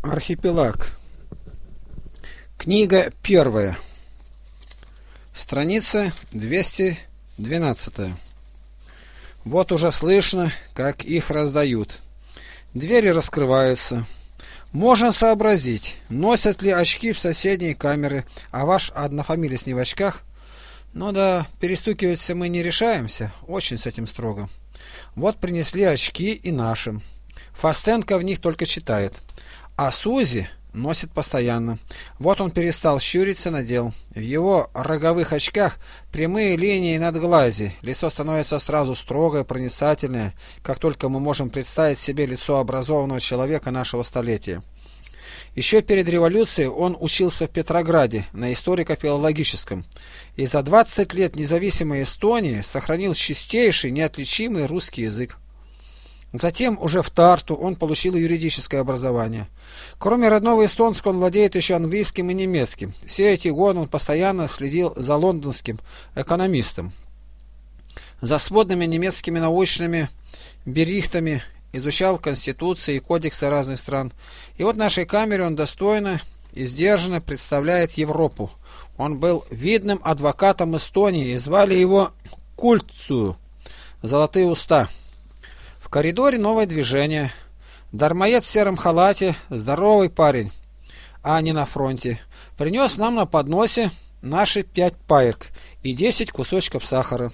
Архипелаг. Книга первая. Страница 212. Вот уже слышно, как их раздают. Двери раскрываются. Можно сообразить, носят ли очки в соседней камеры, а ваш однофамилец не в очках. Ну да, перестукиваться мы не решаемся, очень с этим строго. Вот принесли очки и нашим. Фастенко в них только читает. А Сузи носит постоянно. Вот он перестал щуриться, надел. В его роговых очках прямые линии над глази. Лицо становится сразу строгое, проницательное, как только мы можем представить себе лицо образованного человека нашего столетия. Еще перед революцией он учился в Петрограде на историко-филологическом и за 20 лет независимой Эстонии сохранил чистейший, неотличимый русский язык. Затем уже в Тарту он получил юридическое образование. Кроме родного эстонского, он владеет еще английским и немецким. Все эти годы он постоянно следил за лондонским экономистом, за сводными немецкими научными берихтами, изучал конституции и кодексы разных стран. И вот в нашей камере он достойно и сдержанно представляет Европу. Он был видным адвокатом Эстонии и звали его Культцу, золотые уста. В коридоре новое движение. Дармоед в сером халате, здоровый парень, а не на фронте, принес нам на подносе наши 5 паек и 10 кусочков сахара.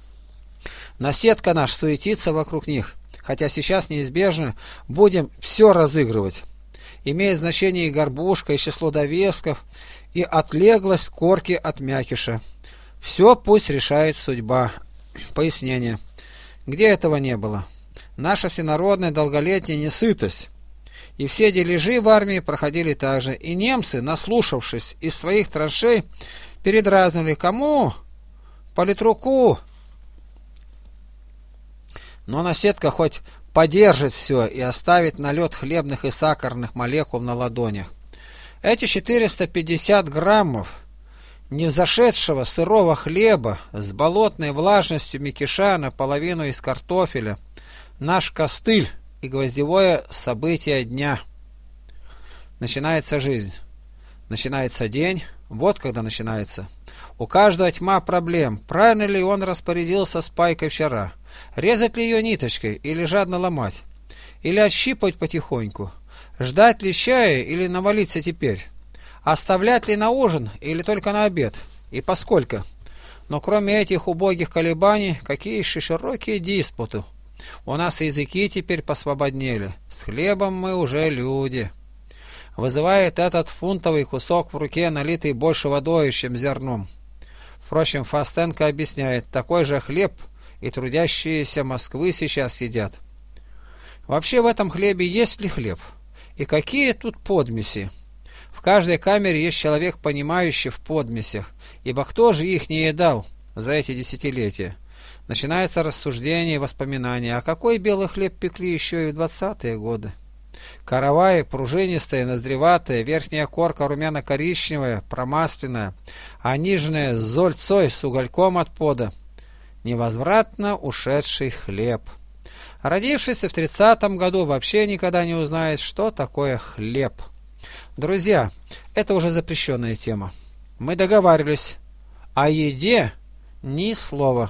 Наседка наш суетится вокруг них, хотя сейчас неизбежно будем все разыгрывать. Имеет значение и горбушка, и число довесков, и отлеглость корки от мякиша. Все пусть решает судьба. Пояснение. Где этого не было? Наша всенародная долголетняя несытость. И все дележи в армии проходили так же. И немцы, наслушавшись из своих траншей, передразнили кому? Политруку. Но наседка хоть подержит все и оставит налет хлебных и сахарных молекул на ладонях. Эти 450 граммов невзошедшего сырого хлеба с болотной влажностью мякиша наполовину из картофеля — наш костыль и гвоздевое событие дня. Начинается жизнь. Начинается день. Вот когда начинается. У каждого тьма проблем. Правильно ли он распорядился с пайкой вчера? Резать ли ее ниточкой или жадно ломать? Или отщипывать потихоньку? Ждать ли чая или навалиться теперь? Оставлять ли на ужин или только на обед? И поскольку? Но кроме этих убогих колебаний, какие еще широкие диспуты. У нас языки теперь посвободнели. С хлебом мы уже люди. Вызывает этот фунтовый кусок в руке, налитый больше водой, чем зерном. Впрочем, Фастенко объясняет, такой же хлеб и трудящиеся Москвы сейчас едят. Вообще в этом хлебе есть ли хлеб? И какие тут подмеси? В каждой камере есть человек, понимающий в подмесях, ибо кто же их не едал за эти десятилетия? Начинается рассуждение и воспоминания, а какой белый хлеб пекли еще и в 20-е годы. Каравай пружинистая, ноздреватая, верхняя корка румяно-коричневая, промасленная, а нижняя с зольцой с угольком от пода. Невозвратно ушедший хлеб. Родившийся в 30-м году вообще никогда не узнает, что такое хлеб. Друзья, это уже запрещенная тема. Мы договаривались. О еде ни слова.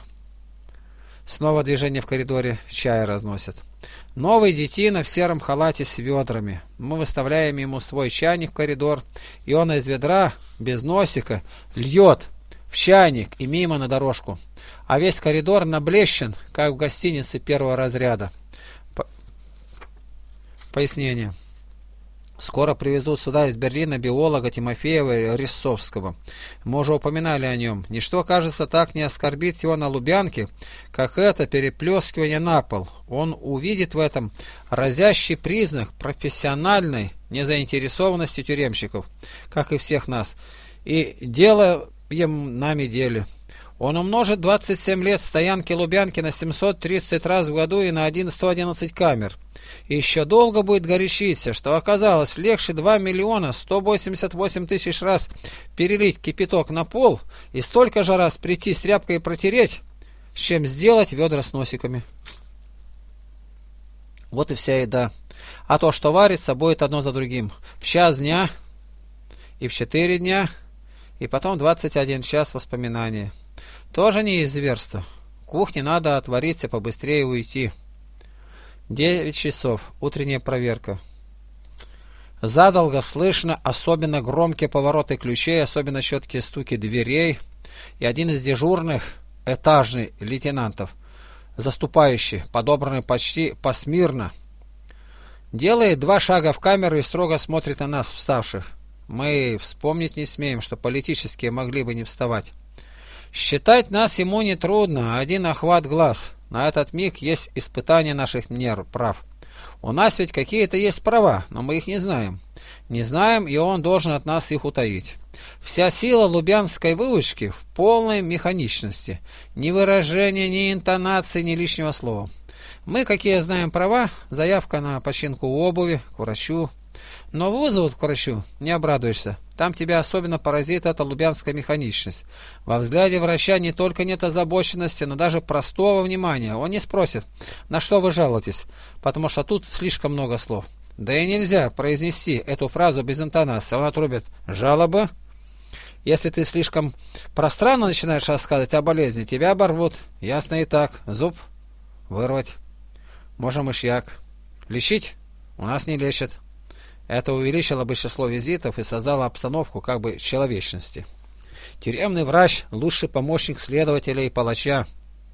Снова движение в коридоре, чай разносят. Новый детина в сером халате с ведрами. Мы выставляем ему свой чайник в коридор, и он из ведра, без носика, льет в чайник и мимо на дорожку. А весь коридор наблещен, как в гостинице первого разряда. Пояснение. Скоро привезут сюда из Берлина биолога Тимофеева Рисовского. Мы уже упоминали о нем. Ничто, кажется, так не оскорбит его на Лубянке, как это переплескивание на пол. Он увидит в этом разящий признак профессиональной незаинтересованности тюремщиков, как и всех нас, и делаем нами деле. Он умножит 27 лет стоянки Лубянки на 730 раз в году и на 111 камер. И еще долго будет горячиться, что оказалось легче 2 миллиона 188 тысяч раз перелить кипяток на пол и столько же раз прийти с тряпкой и протереть, чем сделать ведра с носиками. Вот и вся еда. А то, что варится, будет одно за другим. В час дня, и в 4 дня, и потом 21 час воспоминания. Тоже не из зверства. Кухне надо отвариться, побыстрее уйти. 9 часов. Утренняя проверка. Задолго слышно особенно громкие повороты ключей, особенно четкие стуки дверей. И один из дежурных, этажный лейтенантов, заступающий, подобранный почти посмирно, делает 2 шага в камеру и строго смотрит на нас, вставших. Мы вспомнить не смеем, что политические могли бы не вставать. Считать нас ему нетрудно, один охват глаз. На этот миг есть испытание наших прав. У нас ведь какие-то есть права, но мы их не знаем. Не знаем, и он должен от нас их утаить. Вся сила лубянской выучки в полной механичности. Ни выражения, ни интонации, ни лишнего слова. Мы какие знаем права, заявка на починку обуви, к врачу. Но вызовут к врачу, не обрадуешься. Там тебя особенно поразит эта лубянская механичность. Во взгляде врача не только нет озабоченности, но даже простого внимания. Он не спросит, на что вы жалуетесь, потому что тут слишком много слов. Да и нельзя произнести эту фразу без интонации. Он отрубит «жалобы». Если ты слишком пространно начинаешь рассказывать о болезни, тебя оборвут. Ясно и так. Зуб вырвать. Можно мышьяк. Лечить? У нас не лечат. Это увеличило бы число визитов и создало обстановку как бы человечности. Тюремный врач – лучший помощник следователя и палача.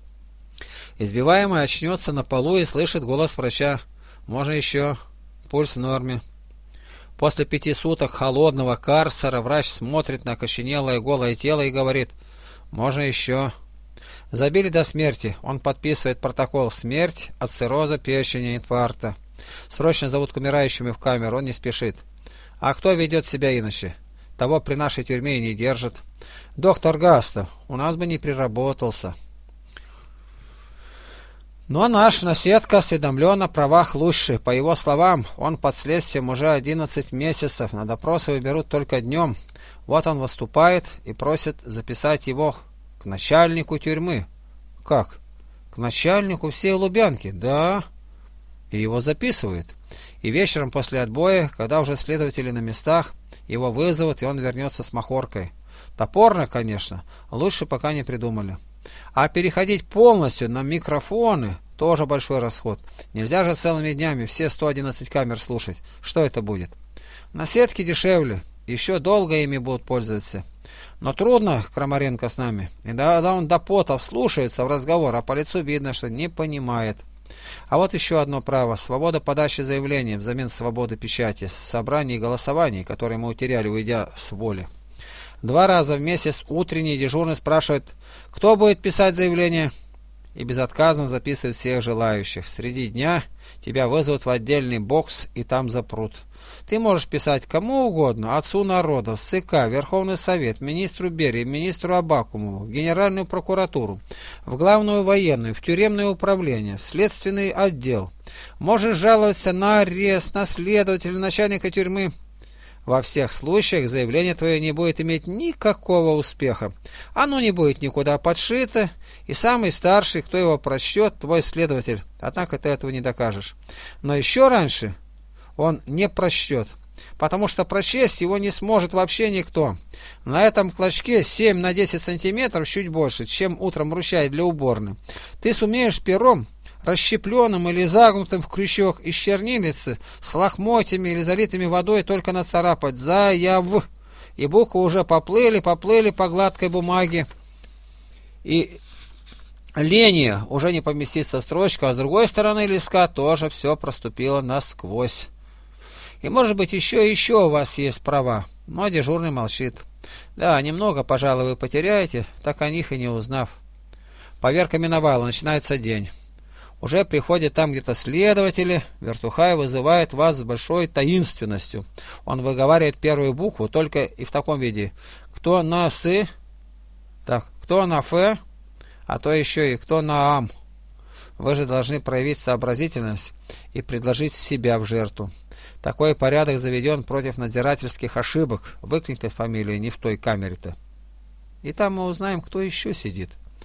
Избиваемый очнется на полу и слышит голос врача. Можно еще. Пульс в норме. После 5 суток холодного карцера врач смотрит на окоченелое голое тело и говорит: можно еще. Забили до смерти. Он подписывает протокол: смерть от цирроза печени, инфаркта. Срочно зовут к умирающему в камеру, он не спешит. А кто ведет себя иначе? Того при нашей тюрьме и не держит. Доктор Гаста, у нас бы не приработался. Но наш наседка осведомлен о правах лучше. По его словам, он под следствием уже 11 месяцев. На допросы его берут только днем. Вот он выступает и просит записать его к начальнику тюрьмы. Как? К начальнику всей Лубянки? Да. И его записывают. И вечером после отбоя, когда уже следователи на местах, его вызовут, и он вернется с махоркой. Топорно, конечно, лучше пока не придумали. А переходить полностью на микрофоны тоже большой расход. Нельзя же целыми днями все 111 камер слушать. Что это будет? Наседки дешевле, еще долго ими будут пользоваться. Но трудно Крамаренко с нами. И когда он до потов слушается в разговор, а по лицу видно, что не понимает. А вот еще одно право – свобода подачи заявления взамен свободы печати, собраний и голосований, которые мы утеряли, уйдя с воли. 2 раза в месяц утренний дежурный спрашивает, кто будет писать заявление, и безотказно записывает всех желающих. Среди дня тебя вызовут в отдельный бокс и там запрут. Ты можешь писать кому угодно, отцу народов, СК, Верховный Совет, министру Берии, министру Абакумову, в Генеральную прокуратуру, в Главную военную, в тюремное управление, в следственный отдел. Можешь жаловаться на арест, на следователя, начальника тюрьмы. Во всех случаях заявление твое не будет иметь никакого успеха. Оно не будет никуда подшито, и самый старший, кто его прочтет, твой следователь. Однако ты этого не докажешь. Но еще раньше он не прочтет, потому что прочесть его не сможет вообще никто. На этом клочке 7 на 10 сантиметров, чуть больше, чем утром ручай для уборной. Ты сумеешь пером, расщепленным или загнутым в крючок из чернильницы, с лохмотьями или залитыми водой только нацарапать «заяв», и буквы уже поплыли по гладкой бумаге, и линия уже не поместится в строчку, а с другой стороны листка тоже все проступило насквозь. И может быть еще у вас есть права, но дежурный молчит. Да, немного, пожалуй, вы потеряете, так о них и не узнав. Поверка миновала, начинается день. Уже приходят там где-то следователи, Вертухай вызывает вас с большой таинственностью. Он выговаривает первую букву только и в таком виде. Кто на «сы», так, кто на «ф», а то еще и кто на «ам». Вы же должны проявить сообразительность и предложить себя в жертву. Такой порядок заведен против надзирательских ошибок. Выкните фамилию не в той камере-то. И там мы узнаем, кто еще сидит.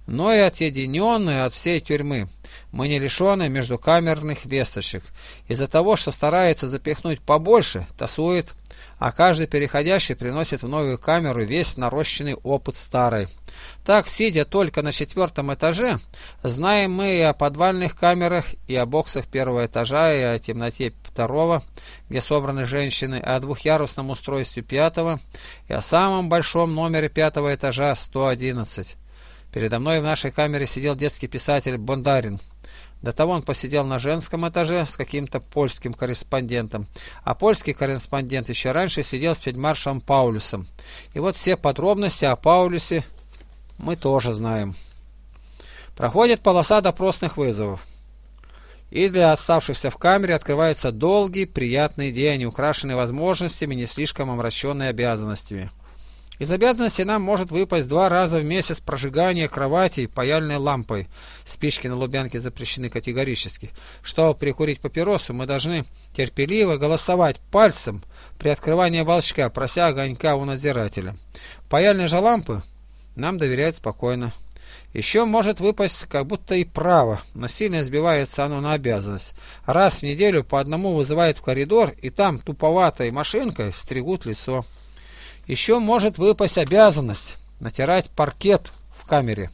но и отъединенные от всей тюрьмы. Мы не лишены междукамерных весточек. Из-за того, что старается запихнуть побольше, тасует, а каждый переходящий приносит в новую камеру весь нарощенный опыт старой. Так, сидя только на 4-м этаже, знаем мы и о подвальных камерах, и о боксах 1-го этажа, и о темноте 2-го, где собраны женщины, и о двухъярусном устройстве 5-го, и о самом большом номере 5-го этажа 111. Передо мной в нашей камере сидел детский писатель Бондарин. До того он посидел на женском этаже с каким-то польским корреспондентом, а польский корреспондент еще раньше сидел с фельдмаршалом Паулюсом. И вот все подробности о Паулюсе мы тоже знаем. Проходит полоса допросных вызовов. И для оставшихся в камере открывается долгий, приятный день, украшенный возможностями, не слишком омраченный обязанностями. Из обязанностей нам может выпасть 2 раза в месяц прожигание кроватей паяльной лампой. Спички на Лубянке запрещены категорически. Чтобы прикурить папиросу, мы должны терпеливо голосовать пальцем при открывании волчка, прося огонька у надзирателя. Паяльные же лампы нам доверяют спокойно. Еще может выпасть как будто и право, но сильно сбивается оно на обязанность. Раз в неделю по одному вызывают в коридор, и там туповатой машинкой стригут лицо. Еще может выпасть обязанность натирать паркет в камере.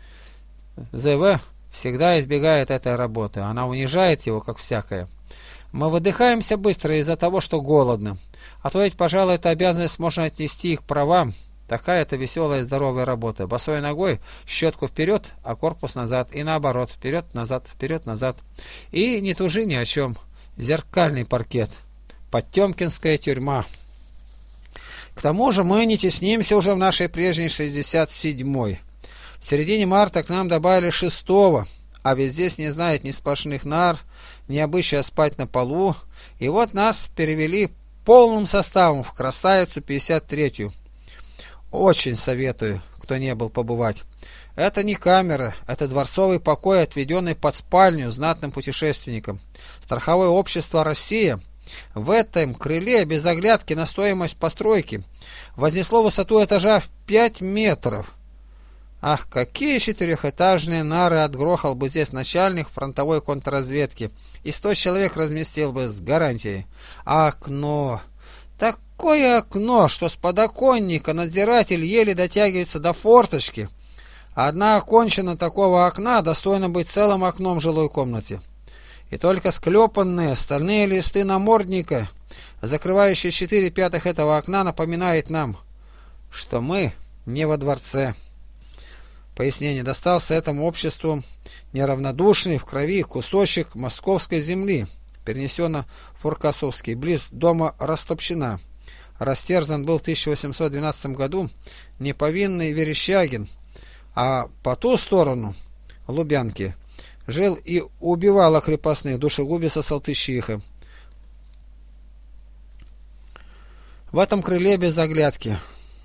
ЗВ всегда избегает этой работы, она унижает его, как всякое. Мы выдыхаемся быстро из-за того, что голодны, а то ведь, пожалуй, эту обязанность можно отнести и к правам. Такая-то веселая и здоровая работа. Босой ногой щетку вперед, а корпус назад, и наоборот, вперед-назад, вперед-назад. И не тужи ни о чем. Зеркальный паркет. Потемкинская тюрьма. К тому же мы не теснимся уже в нашей прежней 67-й. В середине марта к нам добавили 6-го, а ведь здесь не знает ни сплошных нар, ни обычая спать на полу. И вот нас перевели полным составом в красавицу 53-ю. Очень советую, кто не был, побывать. Это не камера, это дворцовый покой, отведенный под спальню знатным путешественникам. Страховое общество «Россия» в этом крыле без оглядки на стоимость постройки вознесло высоту этажа в 5 метров. Ах, какие 4-этажные нары отгрохал бы здесь начальник фронтовой контрразведки, и 100 человек разместил бы с гарантией. А окно... Такое окно, что с подоконника надзиратель еле дотягивается до форточки. Одна окончина такого окна достойна быть целым окном в жилой комнате. И только склепанные стальные листы намордника, закрывающие 4/5 этого окна, напоминает нам, что мы не во дворце. Пояснение: достался этому обществу неравнодушный в крови кусочек московской земли, перенесено в Фуркасовский, близ дома Растопщина. Растерзан был в 1812 году неповинный Верещагин, а по ту сторону Лубянки жил и убивал крепостных душегубица Салтычиха. В этом крыле без оглядки.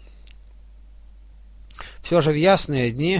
Все же в ясные дни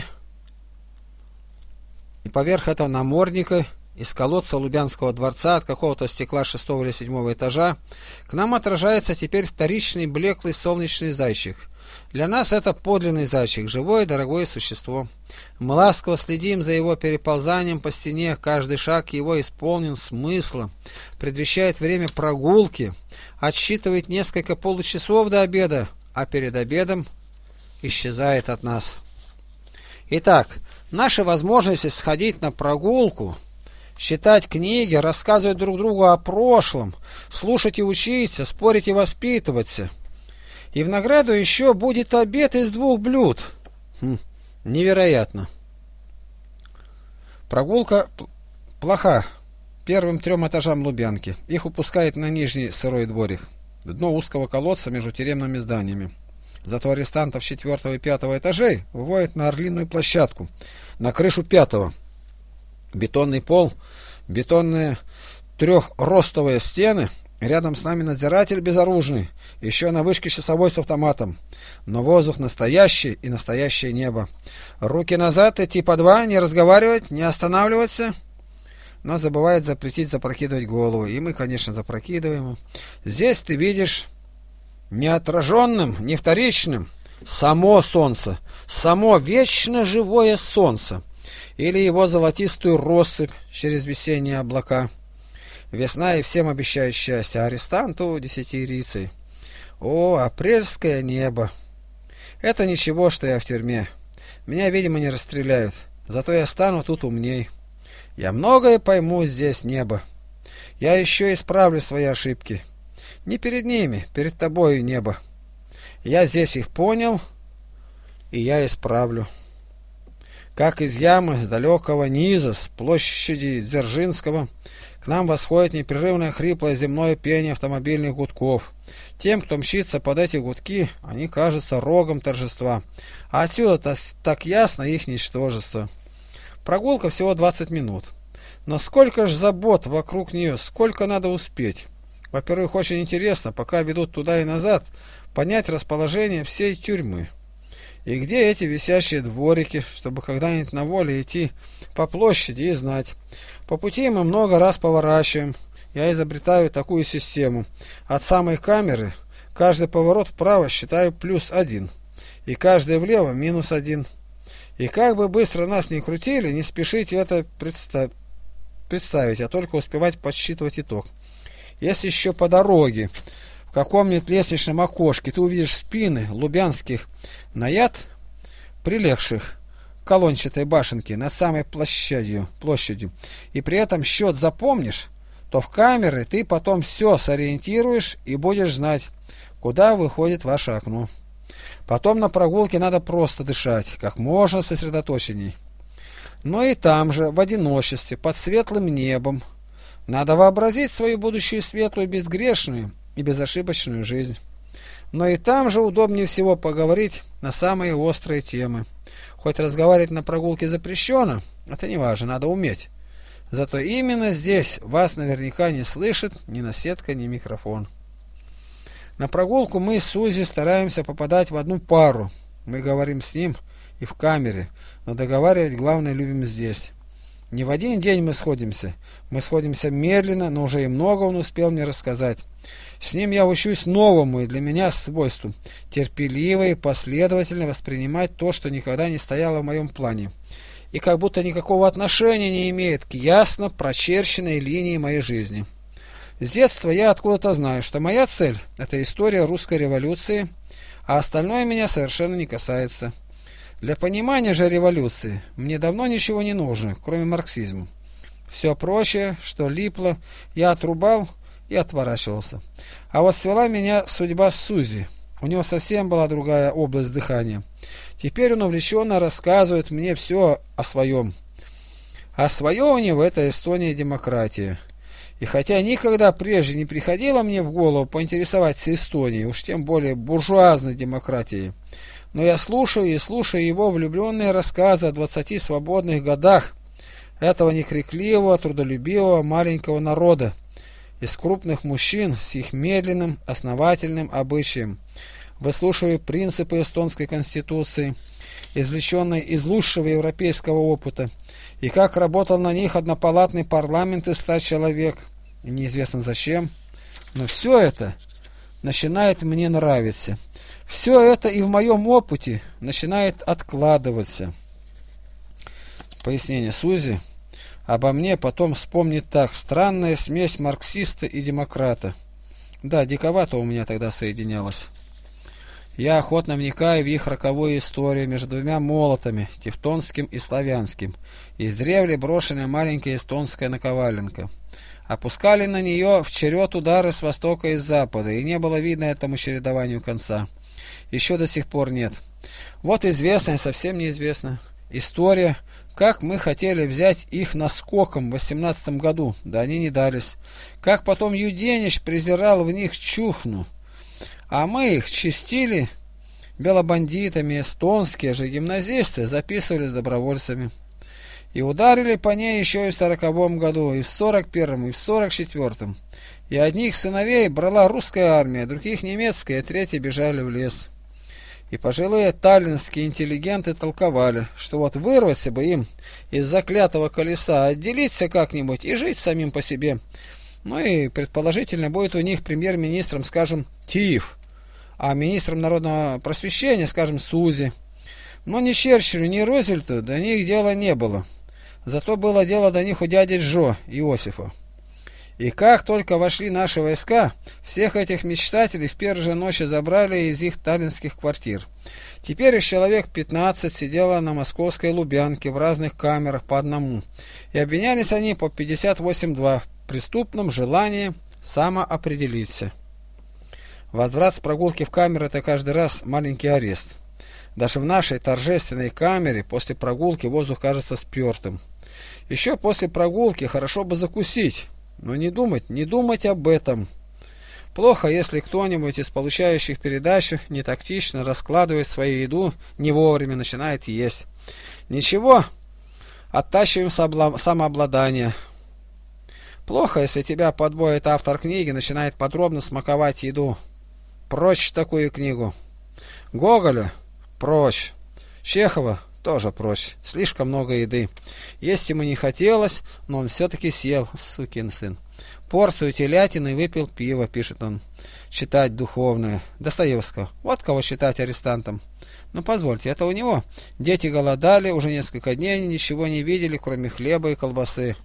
и поверх этого намордника из колодца Лубянского дворца от какого-то стекла 6-го или 7-го этажа к нам отражается теперь вторичный блеклый солнечный зайчик. Для нас это подлинный зайчик, живое дорогое существо. Мы ласково следим за его переползанием по стене, каждый шаг его исполнен смысла, предвещает время прогулки, отсчитывает несколько получасов до обеда, а перед обедом исчезает от нас. Итак, наши возможности сходить на прогулку, читать книги, рассказывать друг другу о прошлом, слушать и учиться, спорить и воспитываться. И в награду еще будет обед из 2 блюд. Невероятно. Прогулка плоха первым 3 этажам Лубянки. Их упускает на нижний сырой дворик, дно узкого колодца между тюремными зданиями. Зато арестантов 4-го и 5-го этажей выводят на Орлиную площадку, на крышу 5-го. Бетонный пол, бетонные 3-ростовые стены, рядом с нами надзиратель безоружный, еще на вышке часовой с автоматом. Но воздух настоящий и настоящее небо. Руки назад, идти по 2, не разговаривать, не останавливаться. Но забывает запретить запрокидывать голову, и мы, конечно, запрокидываем. Здесь ты видишь не отраженным, не вторичным, само солнце, само вечно живое солнце, или его золотистую россыпь через весенние облака. Весна и всем обещает счастье, а арестанту десятирицей. О, апрельское небо! Это ничего, что я в тюрьме. Меня, видимо, не расстреляют, зато я стану тут умней. Я многое пойму здесь, небо. Я еще исправлю свои ошибки. Не перед ними, перед тобою, небо. Я здесь их понял, и я исправлю. Как из ямы с далекого низа, с площади Дзержинского, к нам восходит непрерывное хриплое земное пение автомобильных гудков. Тем, кто мчится под эти гудки, они кажутся рогом торжества. А отсюда так ясно их ничтожество. Прогулка всего 20 минут. Но сколько ж забот вокруг нее, сколько надо успеть. Во-первых, очень интересно, пока ведут туда и назад, понять расположение всей тюрьмы. И где эти висящие дворики, чтобы когда-нибудь на воле идти по площади и знать. По пути мы много раз поворачиваем. Я изобретаю такую систему. От самой камеры каждый поворот вправо считаю +1, и каждый влево -1. И как бы быстро нас ни крутили, не спешите это представить, а только успевать подсчитывать итог. Если еще по дороге в каком-нибудь лестничном окошке ты увидишь спины лубянских наяд, прилегших к колончатой башенке над самой площадью, и при этом счет запомнишь, то в камеры ты потом все сориентируешь и будешь знать, куда выходит ваше окно. Потом на прогулке надо просто дышать, как можно сосредоточенней. Но и там же, в одиночестве, под светлым небом, надо вообразить свою будущую светлую, безгрешную и безошибочную жизнь. Но и там же удобнее всего поговорить на самые острые темы. Хоть разговаривать на прогулке запрещено, это не важно, надо уметь. Зато именно здесь вас наверняка не слышит ни наседка, ни микрофон. На прогулку мы с Сузи стараемся попадать в одну пару. Мы говорим с ним и в камере, но договаривать главное любим здесь. Не в один день мы сходимся медленно, но уже и много он успел мне рассказать. С ним я учусь новому и для меня свойству – терпеливо и последовательно воспринимать то, что никогда не стояло в моем плане, и как будто никакого отношения не имеет к ясно прочерченной линии моей жизни. С детства я откуда-то знаю, что моя цель – это история русской революции, а остальное меня совершенно не касается. Для понимания же революции мне давно ничего не нужно, кроме марксизма. Все прочее, что липло, я отрубал и отворачивался. А вот свела меня судьба с Сузи. У него совсем была другая область дыхания. Теперь он увлеченно рассказывает мне все о своем. А свое у него это Эстония, демократия. И хотя никогда прежде не приходило мне в голову поинтересоваться Эстонией, уж тем более буржуазной демократией, но я слушаю и слушаю его влюбленные рассказы о 20 свободных годах этого некрикливого, трудолюбивого маленького народа, из крупных мужчин с их медленным, основательным обычаем. Выслушиваю принципы эстонской конституции, извлеченной из лучшего европейского опыта, и как работал на них однопалатный парламент из 100 человек, неизвестно зачем, но все это начинает мне нравиться. Все это и в моем опыте начинает откладываться. Пояснение Сузи обо мне потом вспомнит так: странная смесь марксиста и демократа. Да, диковато у меня тогда соединялось. Я охотно вникаю в их роковую историю между двумя молотами, тевтонским и славянским, издревле брошенная маленькая эстонская наковаленка. Опускали на нее в черед удары с востока и с запада, и не было видно этому чередованию конца. Еще до сих пор нет. Вот известная, совсем неизвестная история, как мы хотели взять их наскоком в 18 году, да они не дались. Как потом Юденич презирал в них Чухну, а мы их чистили белобандитами, эстонские же гимназисты записывались добровольцами. И ударили по ней еще и в 40-м году, и в 41-м, и в 44-м. И одних сыновей брала русская армия, других немецкая, и третьи бежали в лес. И пожилые таллинские интеллигенты толковали, что вот вырваться бы им из заклятого колеса, отделиться как-нибудь и жить самим по себе. Ну и предположительно будет у них премьер-министром, скажем, Тиев, а министром народного просвещения, скажем, Сузи. Но ни Черчиллю, ни Рузвельту до них дела не было. Зато было дело до них у дяди Джо Иосифа. И как только вошли наши войска, всех этих мечтателей в первой же ночи забрали из их таллинских квартир. Теперь их человек 15 сидело на московской Лубянке в разных камерах по одному, и обвинялись они по 58.2 в преступном желании самоопределиться. Возврат с прогулки в камеру – это каждый раз маленький арест. Даже в нашей торжественной камере после прогулки воздух кажется спертым. Еще после прогулки хорошо бы закусить, но не думать об этом. Плохо, если кто-нибудь из получающих передачу нетактично раскладывает свою еду, не вовремя начинает есть. Ничего, оттачиваем самообладание. Плохо, если тебя подбоит автор книги, начинает подробно смаковать еду. Прочь такую книгу. Гоголя – прочь. Чехова – тоже прочь. Слишком много еды. Есть ему не хотелось, но он все-таки съел, сукин сын. Порцию телятины и выпил пиво, пишет он. Читать духовное. Достоевского. Вот кого считать арестантом. Ну, позвольте, это у него. Дети голодали, уже несколько дней ничего не видели, кроме хлеба и колбасы.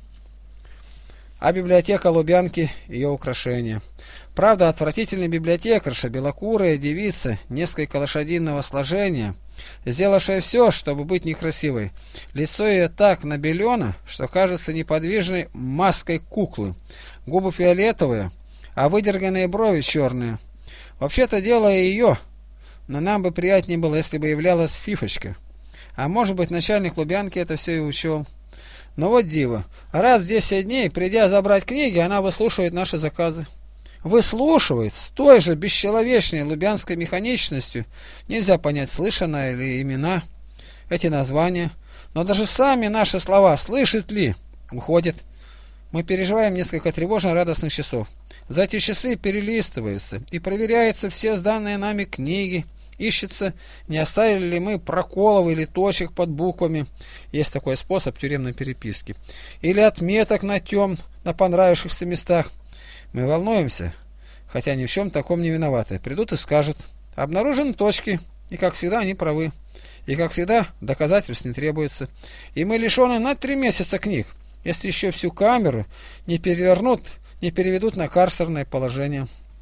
А библиотека Лубянки – ее украшение. Правда, отвратительная библиотекарша, белокурая девица, несколько лошадиного сложения, сделавшая все, чтобы быть некрасивой. Лицо ее так набелено, что кажется неподвижной маской куклы. Губы фиолетовые, а выдерганные брови черные. Вообще-то дело ее, но нам бы приятнее было, если бы являлась фифочка. А может быть, начальник Лубянки это все и учел. Но вот диво, раз в 10 дней, придя забрать книги, она выслушивает наши заказы. Выслушивает с той же бесчеловечной лубянской механичностью. Нельзя понять, слышано ли имена, эти названия. Но даже сами наши слова слышит ли? Уходит. Мы переживаем несколько тревожно-радостных часов. За эти часы перелистываются и проверяются все сданные нами книги. Ищется, не оставили ли мы проколов или точек под буквами. Есть такой способ тюремной переписки. Или отметок на понравившихся местах. Мы волнуемся, хотя ни в чем таком не виноваты. Придут и скажут: обнаружены точки, и как всегда они правы. И как всегда доказательств не требуется. И мы лишены на 3 месяца книг, если еще всю камеру не переведут на карцерное положение.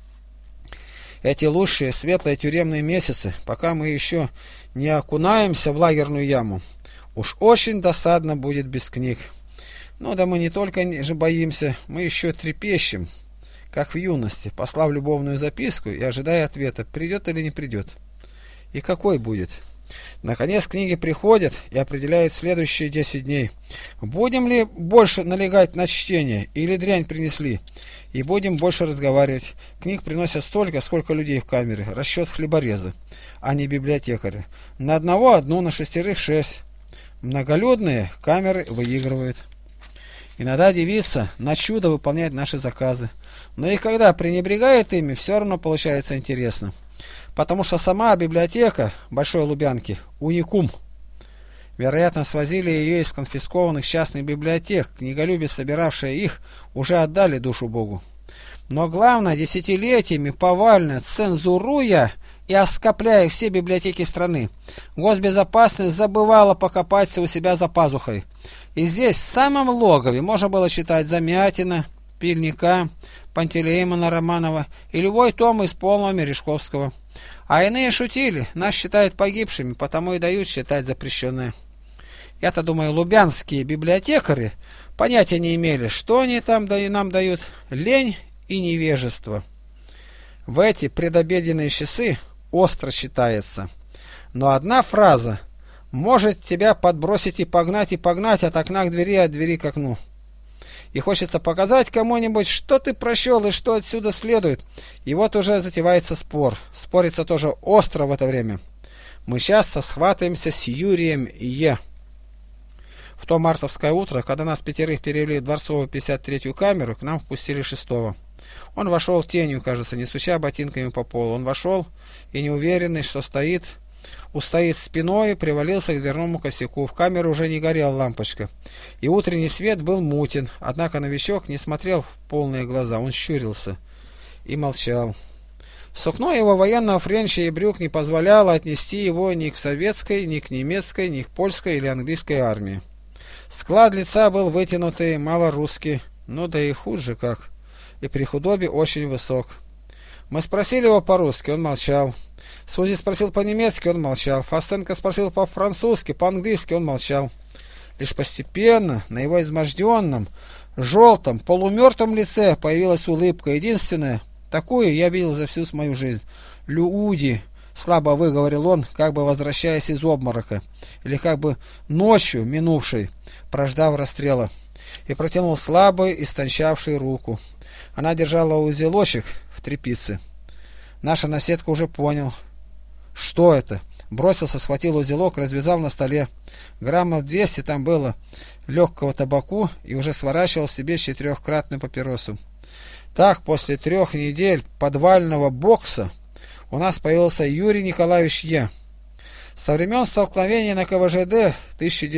Эти лучшие светлые тюремные месяцы, пока мы еще не окунаемся в лагерную яму, уж очень досадно будет без книг. Ну да мы не только же боимся, мы еще трепещем, как в юности, послав любовную записку и ожидая ответа, придет или не придет. И какой будет? Наконец книги приходят и определяют следующие 10 дней. Будем ли больше налегать на чтение, или дрянь принесли, и будем больше разговаривать. Книг приносят столько, сколько людей в камере, расчет хлебореза, а не библиотекаря. На одного 1, на 6 6. Многолюдные камеры выигрывают. Иногда девица на чудо выполняет наши заказы, но и когда пренебрегает ими, все равно получается интересно. Потому что сама библиотека Большой Лубянки – уникум. Вероятно, свозили ее из конфискованных частных библиотек, книголюби, собиравшие их, уже отдали душу Богу. Но главное, десятилетиями повально цензуруя и оскопляя все библиотеки страны, госбезопасность забывала покопаться у себя за пазухой. И здесь, в самом логове, можно было читать Замятина, Пильника, Пантелеймона Романова и любой том из полного Мережковского. А иные шутили, нас считают погибшими, потому и дают читать запрещенное. Я-то думаю, лубянские библиотекари понятия не имели, что они там нам дают: лень и невежество. В эти предобеденные часы остро читается. Но одна фраза может тебя подбросить и погнать от окна к двери, от двери к окну. И хочется показать кому-нибудь, что ты прочел и что отсюда следует. И вот уже затевается спор. Спорится тоже остро в это время. Мы часто схватываемся с Юрием Е. В то мартовское утро, когда нас 5 перевели в Дворцовую 53-ю камеру, к нам впустили 6-го. Он вошел тенью, кажется, не стуча ботинками по полу. Он вошел и, неуверенный, что устоит спиной, привалился к дверному косяку. В камеру уже не горела лампочка, и утренний свет был мутен. Однако новичок не смотрел в полные глаза, он щурился и молчал. Сукно его военного френча и брюк не позволяло отнести его ни к советской, ни к немецкой, ни к польской или английской армии. Склад лица был вытянутый, малорусский, ну да и хуже как, и при худобе очень высок. Мы спросили его по-русски, он молчал. Сузи спросил по-немецки, он молчал. Фастенко спросил по-французски, по-английски, он молчал. Лишь постепенно на его изможденном, желтом, полумертвом лице появилась улыбка, единственная. Такую я видел за всю мою жизнь. «Люди!» — слабо выговорил он, как бы возвращаясь из обморока, или как бы ночью минувшей, прождав расстрела, и протянул слабую, истончавшую руку. Она держала узелочек в тряпице. Наша наседка уже понял, что это. Бросился, схватил узелок, развязал на столе. Граммов 200 там было легкого табаку и уже сворачивал себе 4-кратную папиросу. Так, после 3 недель подвального бокса у нас появился Юрий Николаевич Е. Со времен столкновения на КВЖД в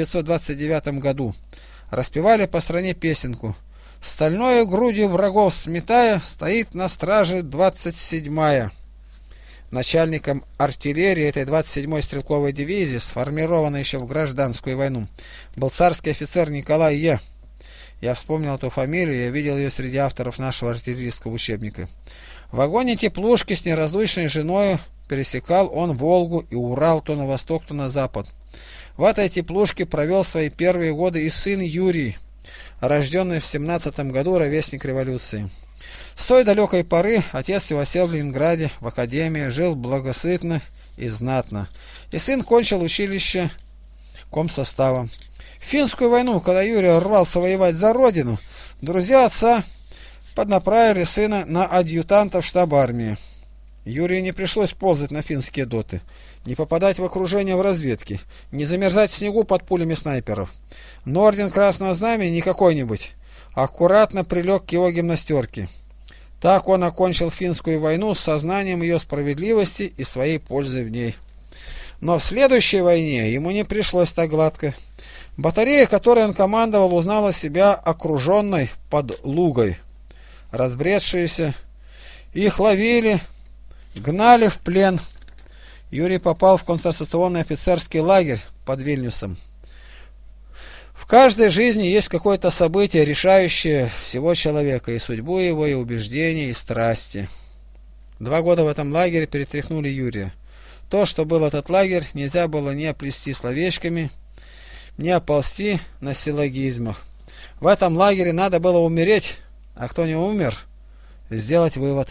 1929 году распевали по стране песенку «Стальною грудью врагов сметая, стоит на страже 27-я». Начальником артиллерии этой 27-й стрелковой дивизии, сформированной еще в гражданскую войну, был царский офицер Николай Е. Я вспомнил эту фамилию, я видел ее среди авторов нашего артиллерийского учебника. В вагоне теплушки с неразлучной женой пересекал он Волгу и Урал то на восток, то на запад. В этой теплушке провел свои первые годы и сын Юрий, рожденный в 17 году, ровесник революции. С той далекой поры отец его осел в Ленинграде, в академии, жил благосытно и знатно. И сын кончил училище комсостава. В финскую войну, когда Юрий рвался воевать за родину, друзья отца поднаправили сына на адъютанта в штаб армии. Юрию не пришлось ползать на финские доты, не попадать в окружение в разведке, не замерзать в снегу под пулями снайперов. Но орден Красного Знамени не какой-нибудь, аккуратно прилег к его гимнастерке. Так он окончил финскую войну с сознанием ее справедливости и своей пользы в ней. Но в следующей войне ему не пришлось так гладко. Батарея, которой он командовал, узнала себя окруженной под Лугой. Разбредшиеся, их ловили, гнали в плен. Юрий попал в концентрационный офицерский лагерь под Вильнюсом. В каждой жизни есть какое-то событие, решающее всего человека, и судьбу его, и убеждения, и страсти. 2 года в этом лагере перетряхнули Юрия. То, что был этот лагерь, нельзя было ни оплести словечками, ни оползти на силлогизмах. В этом лагере надо было умереть, а кто не умер, сделать вывод.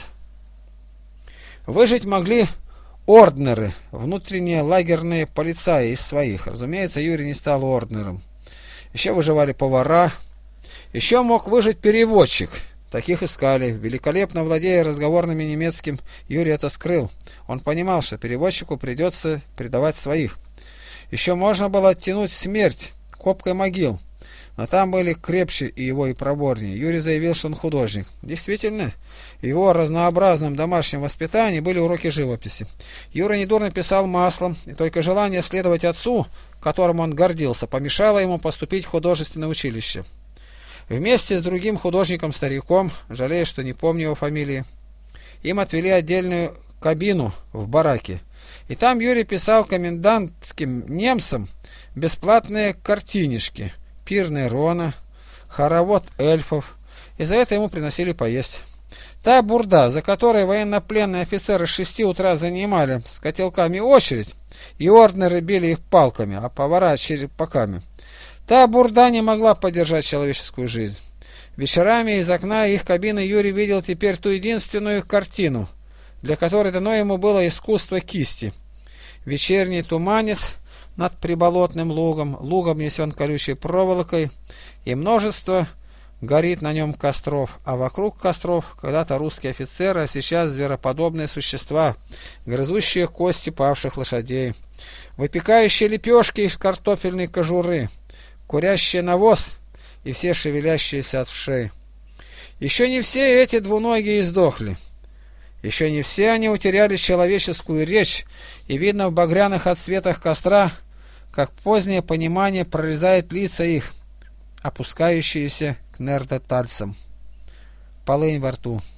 Выжить могли орднеры, внутренние лагерные полицаи из своих. Разумеется, Юрий не стал орднером. Еще выживали повара. Еще мог выжить переводчик. Таких искали. Великолепно владея разговорным немецким, Юрий это скрыл. Он понимал, что переводчику придется предавать своих. Еще можно было оттянуть смерть копкой могил. Но там были крепче и его, и проворнее. Юрий заявил, что он художник. Действительно, в его разнообразном домашнем воспитании были уроки живописи. Юра недурно писал маслом, и только желание следовать отцу, которым он гордился, помешало ему поступить в художественное училище. Вместе с другим художником-стариком, жалея, что не помню его фамилии, им отвели отдельную кабину в бараке. И там Юрий писал комендантским немцам бесплатные картинишки. Пир Нерона, хоровод эльфов, и за это ему приносили поесть. Та бурда, за которой военнопленные офицеры с 6 утра занимали с котелками очередь, и орднеры били их палками, а повара черепаками, та бурда не могла поддержать человеческую жизнь. Вечерами из окна их кабины Юрий видел теперь ту единственную картину, для которой дано ему было искусство кисти. Вечерний туманец над приболотным лугом, лугом несен колючей проволокой, и множество горит на нем костров, а вокруг костров когда-то русские офицеры, а сейчас звероподобные существа, грызущие кости павших лошадей, выпекающие лепешки из картофельной кожуры, курящие навоз и все шевелящиеся от вшей. Еще не все эти двуногие издохли. Еще не все они утеряли человеческую речь, и видно в багряных отсветах костра, как позднее понимание прорезает лица их, опускающиеся к нердотальцам. Полынь во рту.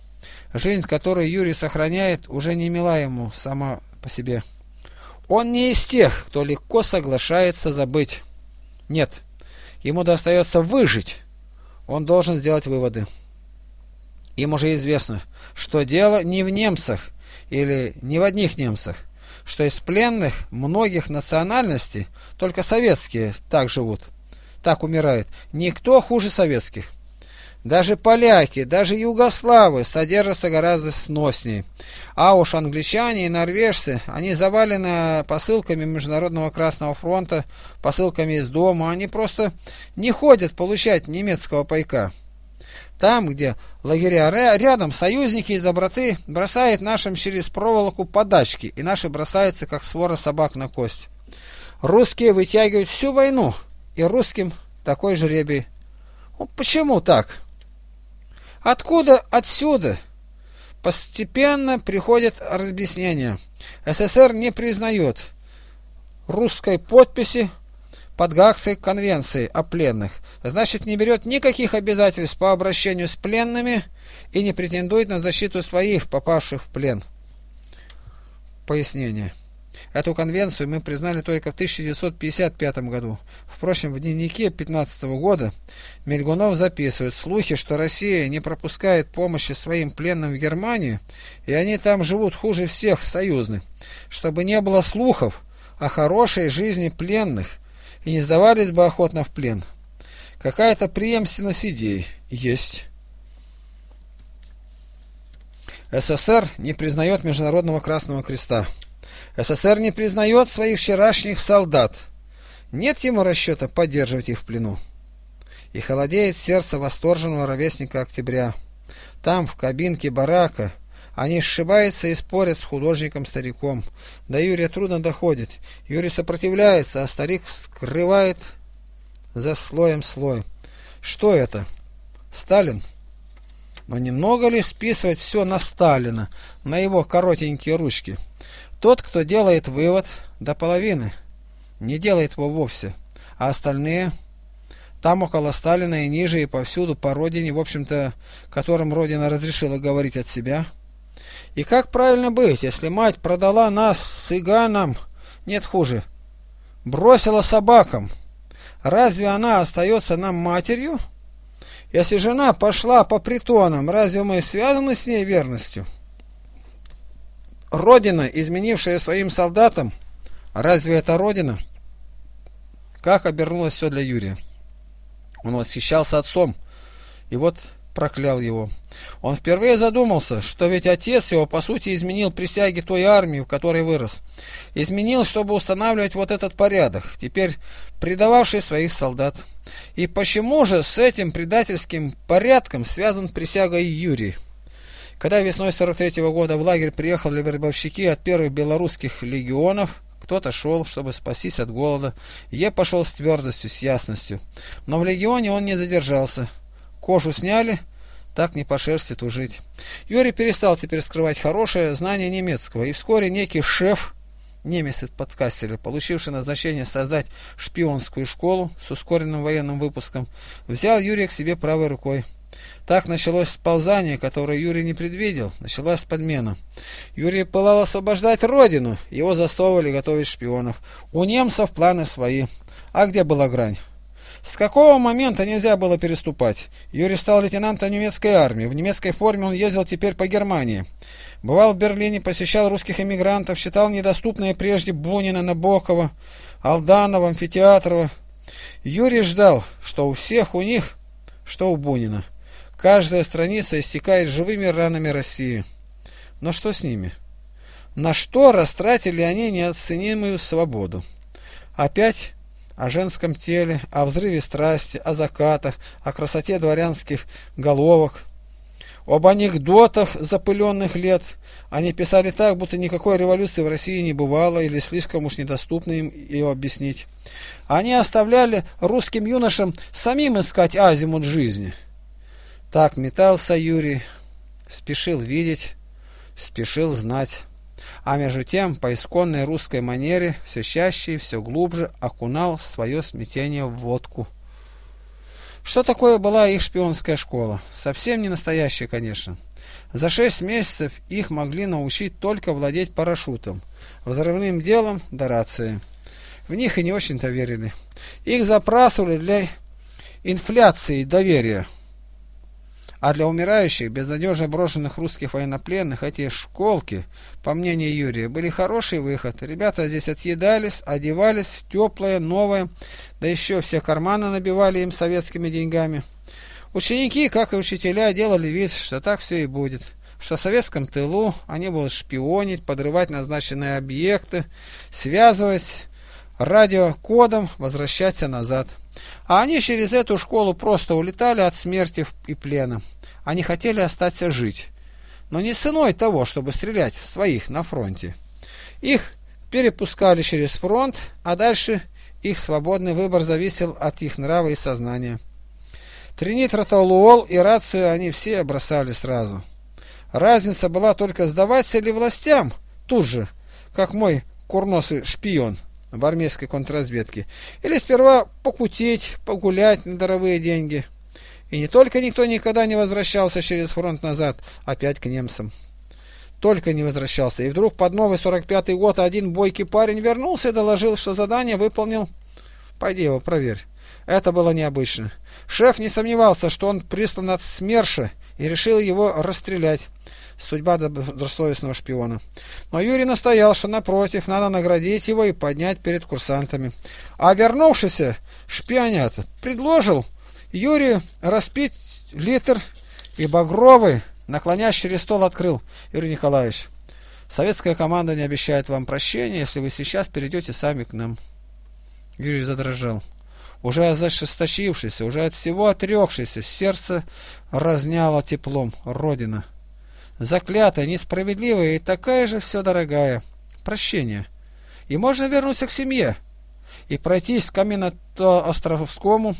Жизнь, которую Юрий сохраняет, уже не мила ему сама по себе. Он не из тех, кто легко соглашается забыть. Нет, ему достается выжить. Он должен сделать выводы. Им уже известно, что дело не в немцах или не в одних немцах, что из пленных многих национальностей, только советские так живут, так умирают, никто хуже советских. Даже поляки, даже югославы содержатся гораздо сноснее. А уж англичане и норвежцы, они завалены посылками Международного Красного Фронта, посылками из дома, они просто не ходят получать немецкого пайка. Там, где лагеря рядом, союзники из доброты бросают нашим через проволоку подачки, и наши бросаются, как свора собак на кость. Русские вытягивают всю войну, и русским такой жребий. Почему так? Откуда отсюда? Постепенно приходит разъяснение. СССР не признает русской подписи под Гаагской конвенцией о пленных. Значит, не берет никаких обязательств по обращению с пленными и не претендует на защиту своих, попавших в плен. Пояснение. Эту конвенцию мы признали только в 1955 году. Впрочем, в дневнике 15 года Мельгунов записывает слухи, что Россия не пропускает помощи своим пленным в Германию, и они там живут хуже всех союзных, чтобы не было слухов о хорошей жизни пленных и не сдавались бы охотно в плен. Какая-то преемственность идей есть. СССР не признает Международного Красного Креста. СССР не признает своих вчерашних солдат. Нет ему расчета поддерживать их в плену. И холодеет сердце восторженного ровесника Октября. Там, в кабинке барака, они сшибаются и спорят с художником-стариком. До Юрия трудно доходит. Юрий сопротивляется, а старик скрывает за слоем слой. Что это? Сталин? Но немного ли списывать все на Сталина, на его коротенькие ручки? Тот, кто делает вывод до половины, не делает его вовсе, а остальные, там около Сталина и ниже, и повсюду по родине, в общем-то, которым родина разрешила говорить от себя. И как правильно быть, если мать продала нас цыганам, нет хуже, бросила собакам? Разве она остается нам матерью? Если жена пошла по притонам, разве мы связаны с ней верностью? Родина, изменившая своим солдатам, разве это Родина? Как обернулось все для Юрия. Он восхищался отцом, и вот проклял его. Он впервые задумался, что ведь отец его, по сути, изменил присяги той армии, в которой вырос. Изменил, чтобы устанавливать вот этот порядок, теперь предававший своих солдат. И почему же с этим предательским порядком связан присягой Юрий? Когда весной 43-го года в лагерь приехали вербовщики от первых белорусских легионов, кто-то шел, чтобы спастись от голода. Е пошел с твердостью, с ясностью. Но в легионе он не задержался. Кожу сняли, так не по шерсти тужить. Юрий перестал теперь скрывать хорошее знание немецкого, и вскоре некий шеф, немец из подкастера, получивший назначение создать шпионскую школу с ускоренным военным выпуском, взял Юрия к себе правой рукой. Так началось сползание, которое Юрий не предвидел, началась подмена. Юрий пылал освобождать родину, его засовывали готовить шпионов. У немцев планы свои. А где была грань? С какого момента нельзя было переступать? Юрий стал лейтенантом немецкой армии. В немецкой форме он ездил теперь по Германии. Бывал в Берлине, посещал русских эмигрантов, считал недоступные прежде Бунина, Набокова, Алданова, Амфитеатрова. Юрий ждал, что у всех у них, что у Бунина. Каждая страница истекает живыми ранами России. Но что с ними? На что растратили они неоценимую свободу? Опять о женском теле, о взрыве страсти, о закатах, о красоте дворянских головок, об анекдотах запыленных лет. Они писали так, будто никакой революции в России не бывало или слишком уж недоступно им ее объяснить. Они оставляли русским юношам самим искать азимут жизни. Так метался Юрий, спешил видеть, спешил знать. А между тем, по исконной русской манере, все чаще и все глубже окунал свое смятение в водку. Что такое была их шпионская школа? Совсем не настоящая, конечно. За 6 месяцев их могли научить только владеть парашютом, взрывным делом да рацией. В них и не очень-то верили. Их запрашивали для инфляции доверия. А для умирающих, безнадежно брошенных русских военнопленных, эти школки, по мнению Юрия, были хороший выход. Ребята здесь отъедались, одевались в теплое, новое, да еще все карманы набивали им советскими деньгами. Ученики, как и учителя, делали вид, что так все и будет, что в советском тылу они будут шпионить, подрывать назначенные объекты, связывать радиокодом, возвращаться назад. А они через эту школу просто улетали от смерти и плена. Они хотели остаться жить, но не ценой того, чтобы стрелять в своих на фронте. Их перепускали через фронт, а дальше их свободный выбор зависел от их нрава и сознания. Тринитротолуол и рацию они все бросали сразу. Разница была только, сдаваться ли властям тут же, как мой курносый шпион в армейской контрразведке, или сперва покутить, погулять на даровые деньги. И не только никто никогда не возвращался через фронт назад, опять к немцам. Только не возвращался. И вдруг под новый 45-й год один бойкий парень вернулся и доложил, что задание выполнил. Пойди его проверь. Это было необычно. Шеф не сомневался, что он прислан от СМЕРШа, и решил его расстрелять. Судьба добросовестного шпиона. Но Юрий настоял, что напротив, надо наградить его и поднять перед курсантами. А вернувшийся шпионят предложил Юрию распить литр, и Багровый, наклонясь через стол, открыл: Юрий Николаевич, советская команда не обещает вам прощения, если вы сейчас перейдете сами к нам. Юрий задрожал. Уже ожесточившийся, уже от всего отрекшийся, сердце разняло теплом. Родина. Заклятая, несправедливая и такая же все дорогая. Прощение. И можно вернуться к семье. И пройтись к Каменноостровскому.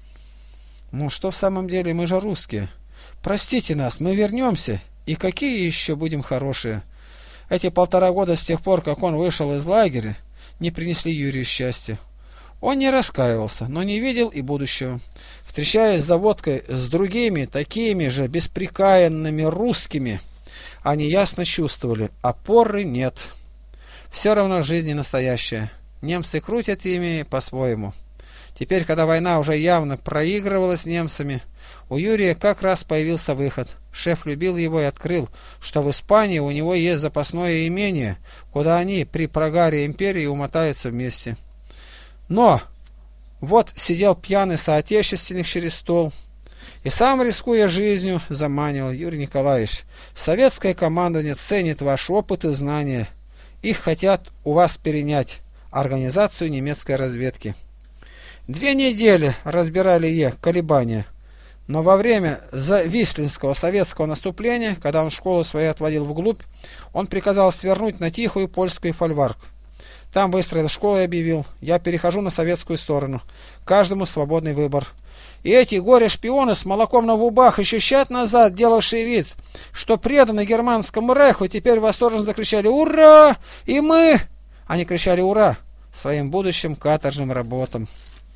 Ну что в самом деле, мы же русские. Простите нас, мы вернемся. И какие еще будем хорошие. Эти 1,5 года с тех пор, как он вышел из лагеря, не принесли Юрию счастья. Он не раскаивался, но не видел и будущего. Встречаясь за водкой с другими, такими же беспрекаянными русскими, они ясно чувствовали: опоры нет. Все равно жизнь не настоящая. Немцы крутят ими по-своему. Теперь, когда война уже явно проигрывалась немцами, у Юрия как раз появился выход. Шеф любил его и открыл, что в Испании у него есть запасное имение, куда они при прогаре империи умотаются вместе. Но вот сидел пьяный соотечественник через стол и сам, рискуя жизнью, заманивал: Юрий Николаевич, советское командование ценит ваш опыт и знания. Их хотят у вас перенять, организацию немецкой разведки. 2 недели разбирали колебания, но во время Вислинского советского наступления, когда он школу свою отводил вглубь, он приказал свернуть на тихую польскую фольварк. Там выстроил школу и объявил: я перехожу на советскую сторону, каждому свободный выбор. И эти горе-шпионы с молоком на губах, еще щат назад делавшие вид, что преданы германскому рейху, теперь восторженно закричали: «Ура! И мы!» Они кричали «Ура!» своим будущим каторжным работам.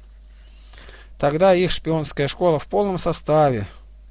Тогда их шпионская школа в полном составе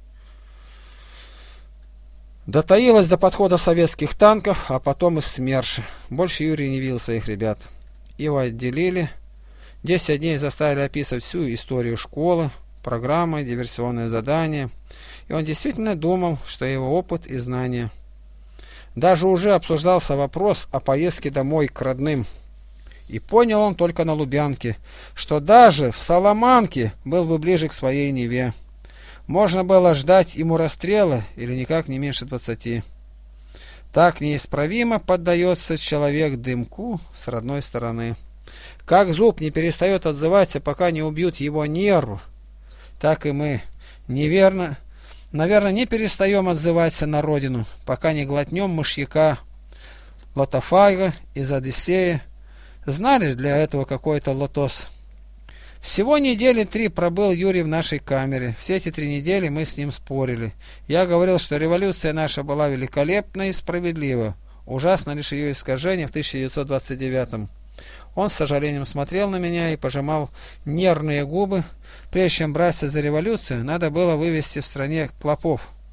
дотаилась до подхода советских танков, а потом из СМЕРШа. Больше Юрий не видел своих ребят. Его отделили. 10 дней заставили описывать всю историю школы, программы, диверсионные задания. И он действительно думал, что его опыт и знания. Даже уже обсуждался вопрос о поездке домой к родным. И понял он только на Лубянке, что даже в Соломанке был бы ближе к своей Неве. Можно было ждать ему расстрела или никак не меньше 20. Так неисправимо поддается человек дымку с родной стороны. Как зуб не перестает отзываться, пока не убьют его нерв, так и мы наверное, не перестаем отзываться на родину, пока не глотнем мышьяка Лотофага из Одиссея. Знали для этого какой-то лотос. Всего недели 3 пробыл Юрий в нашей камере. Все эти 3 недели мы с ним спорили. Я говорил, что революция наша была великолепна и справедлива. Ужасно лишь ее искажение в 1929-м. Он с сожалением смотрел на меня и пожимал нервные губы. Прежде чем браться за революцию, надо было вывести в стране клопов.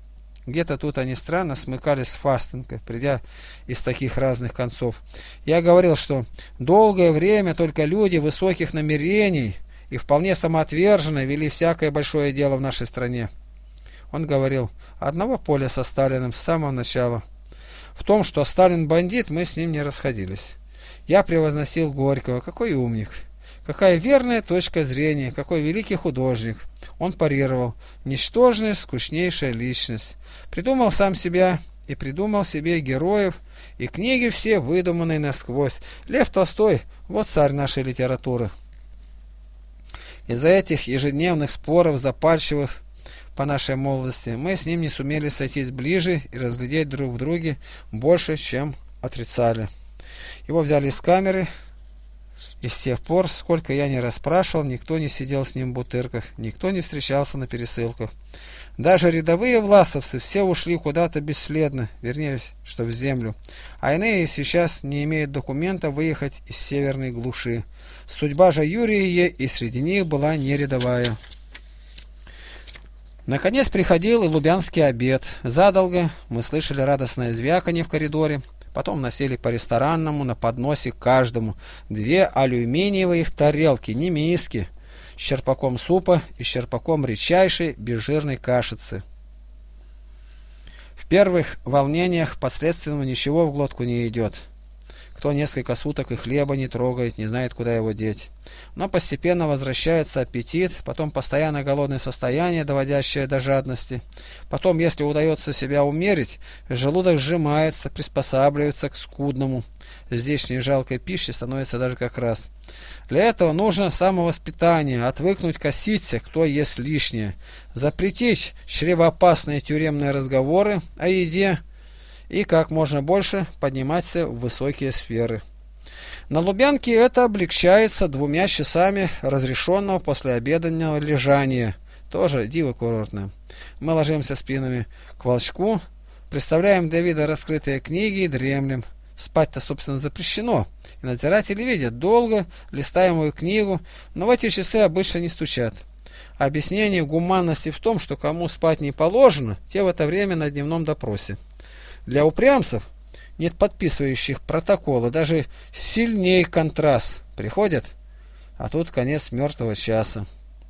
Где-то тут они странно смыкались с Фастенко, придя из таких разных концов. Я говорил, что долгое время только люди высоких намерений и вполне самоотверженно вели всякое большое дело в нашей стране. Он говорил, одного поля со Сталиным с самого начала. В том, что Сталин бандит, мы с ним не расходились. Я превозносил Горького, какой умник. Какая верная точка зрения, какой великий художник. Он парировал. Ничтожная, скучнейшая личность. Придумал сам себя и придумал себе героев, и книги все выдуманные насквозь. Лев Толстой, вот царь нашей литературы. Из-за этих ежедневных споров, запальчивых по нашей молодости, мы с ним не сумели сойтись ближе и разглядеть друг в друге больше, чем отрицали. Его взяли из камеры, и с тех пор, сколько я не расспрашивал, никто не сидел с ним в бутырках, никто не встречался на пересылках. Даже рядовые властовцы все ушли куда-то бесследно, вернее, что в землю, а иные сейчас не имеют документа выехать из северной глуши. Судьба же Юрия и среди них была не рядовая. Наконец приходил и лубянский обед. Задолго мы слышали радостное звяканье в коридоре. Потом носили по ресторанному на подносе каждому 2 алюминиевые тарелки, не миски, с черпаком супа и с черпаком редчайшей безжирной кашицы. В первых волнениях подследственному ничего в глотку не идет. Кто несколько суток и хлеба не трогает, не знает, куда его деть. Но постепенно возвращается аппетит, потом постоянно голодное состояние, доводящее до жадности. Потом, если удается себя умерить, желудок сжимается, приспосабливается к скудному. Здешней жалкой пищи становится даже как раз. Для этого нужно самовоспитание, отвыкнуть коситься, кто ест лишнее, запретить чревоопасные тюремные разговоры о еде, и как можно больше подниматься в высокие сферы. На Лубянке это облегчается 2 часами разрешенного послеобеденного лежания, тоже диво курортное. Мы ложимся спинами к волчку, представляем для вида раскрытые книги и дремлем. Спать-то, собственно, запрещено, и надзиратели видят долго листаемую книгу, но в эти часы обычно не стучат. Объяснение гуманности в том, что кому спать не положено, те в это время на дневном допросе. Для упрямцев, нет подписывающих протоколы, даже сильней контраст. Приходят, а тут конец мертвого часа.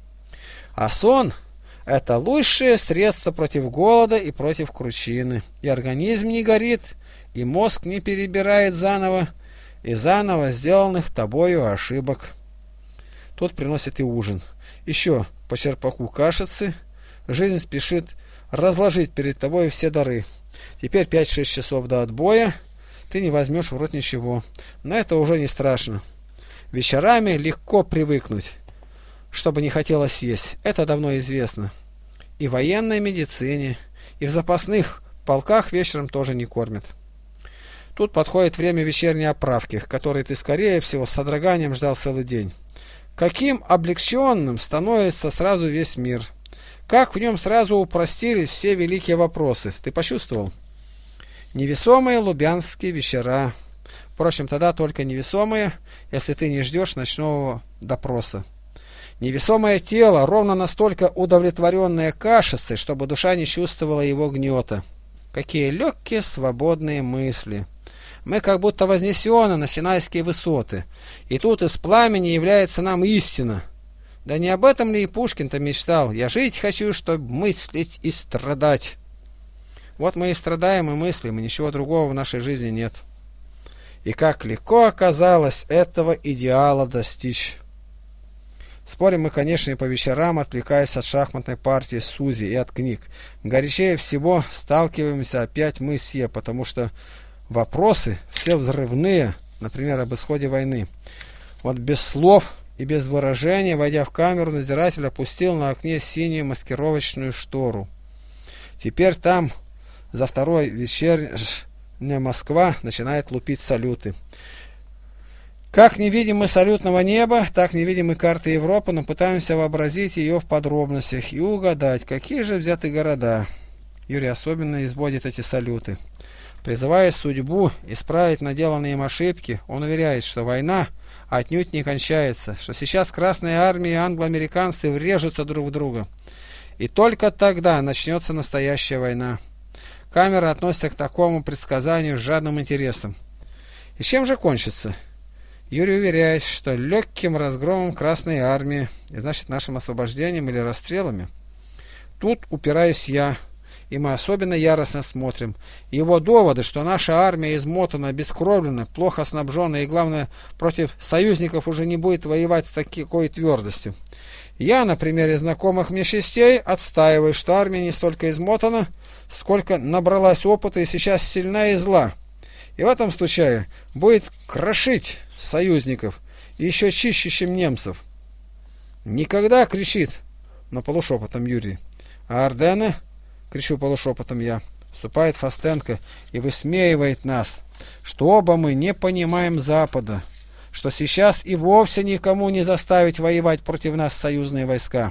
А сон – это лучшее средство против голода и против кручины. И организм не горит, и мозг не перебирает заново, и заново сделанных тобою ошибок. Тут приносят и ужин. Еще по черпаку кашицы. Жизнь спешит разложить перед тобой все дары. Теперь 5-6 часов до отбоя, ты не возьмешь в рот ничего. Но это уже не страшно. Вечерами легко привыкнуть, чтобы не хотелось есть. Это давно известно. И в военной медицине, и в запасных полках вечером тоже не кормят. Тут подходит время вечерней оправки, которой ты, скорее всего, с содроганием ждал целый день. Каким облегченным становится сразу весь мир. Как в нем сразу упростились все великие вопросы. Ты почувствовал? Невесомые лубянские вечера. Впрочем, тогда только невесомые, если ты не ждешь ночного допроса. Невесомое тело, ровно настолько удовлетворенное кашицей, чтобы душа не чувствовала его гнета. Какие легкие, свободные мысли. Мы как будто вознесены на Синайские высоты. И тут из пламени является нам истина. Да не об этом ли и Пушкин-то мечтал? Я жить хочу, чтобы мыслить и страдать. Вот мы и страдаем, и мыслим, и ничего другого в нашей жизни нет. И как легко оказалось этого идеала достичь. Спорим мы, конечно, и по вечерам, отвлекаясь от шахматной партии с Сузи и от книг. Горячее всего сталкиваемся опять мы с Е, потому что вопросы все взрывные, например, об исходе войны. Вот без слов и без выражения, войдя в камеру, надзиратель опустил на окне синюю маскировочную штору. Теперь там за второй вечерняя Москва начинает лупить салюты. Как не видим мы салютного неба, так не видим и карты Европы, но пытаемся вообразить ее в подробностях и угадать, какие же взяты города. Юрий особенно изводит эти салюты. Призывая судьбу исправить наделанные им ошибки, он уверяет, что война отнюдь не кончается, что сейчас Красная Армия и англо-американцы врежутся друг в друга. И только тогда начнется настоящая война. Камера относится к такому предсказанию с жадным интересом. И чем же кончится? Юрий уверяет, что легким разгромом Красной Армии, и значит нашим освобождением или расстрелами. Тут упираюсь я, и мы особенно яростно смотрим. Его доводы, что наша армия измотана, обескровлена, плохо снабжена и, главное, против союзников уже не будет воевать с такой твердостью. Я, на примере знакомых мне частей, отстаиваю, что армия не столько измотана, сколько набралась опыта и сейчас сильна и зла. И в этом случае будет крошить союзников, и еще чище, чем немцев. Никогда, кричит, но полушепотом Юрий. А Ордены, кричу полушепотом я, вступает Фастенко и высмеивает нас, что оба мы не понимаем Запада, что сейчас и вовсе никому не заставить воевать против нас союзные войска.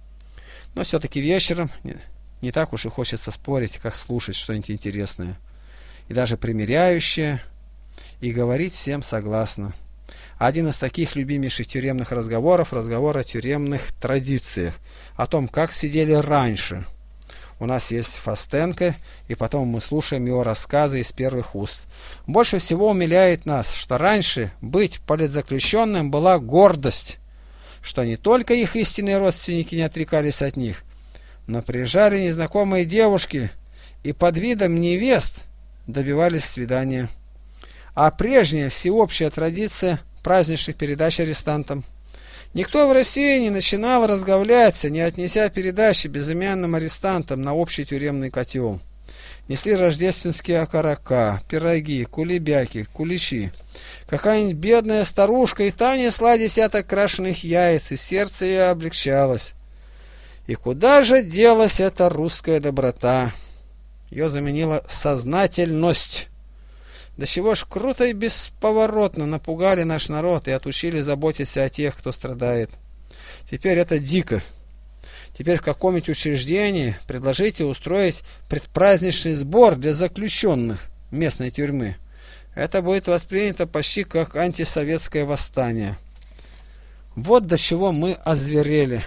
Но все-таки вечером не так уж и хочется спорить, как слушать что-нибудь интересное, и даже примиряющее, и говорить всем согласно. Один из таких любимейших тюремных разговоров – разговор о тюремных традициях, о том, как сидели раньше. У нас есть Фастенко, и потом мы слушаем его рассказы из первых уст. Больше всего умиляет нас, что раньше быть политзаключенным была гордость, что не только их истинные родственники не отрекались от них, но приезжали незнакомые девушки и под видом невест добивались свидания. А прежняя всеобщая традиция праздничных передач арестантам. Никто в России не начинал разговляться, не отнеся передачи безымянным арестантам на общий тюремный котел. Несли рождественские окорока, пироги, кулебяки, куличи. Какая-нибудь бедная старушка и та несла десяток крашеных яиц, и сердце ее облегчалось. И куда же делась эта русская доброта? Ее заменила сознательность. Да чего ж круто и бесповоротно напугали наш народ и отучили заботиться о тех, кто страдает. Теперь это дико. Теперь в каком-нибудь учреждении предложите устроить предпраздничный сбор для заключенных местной тюрьмы. Это будет воспринято почти как антисоветское восстание. Вот до чего мы озверели.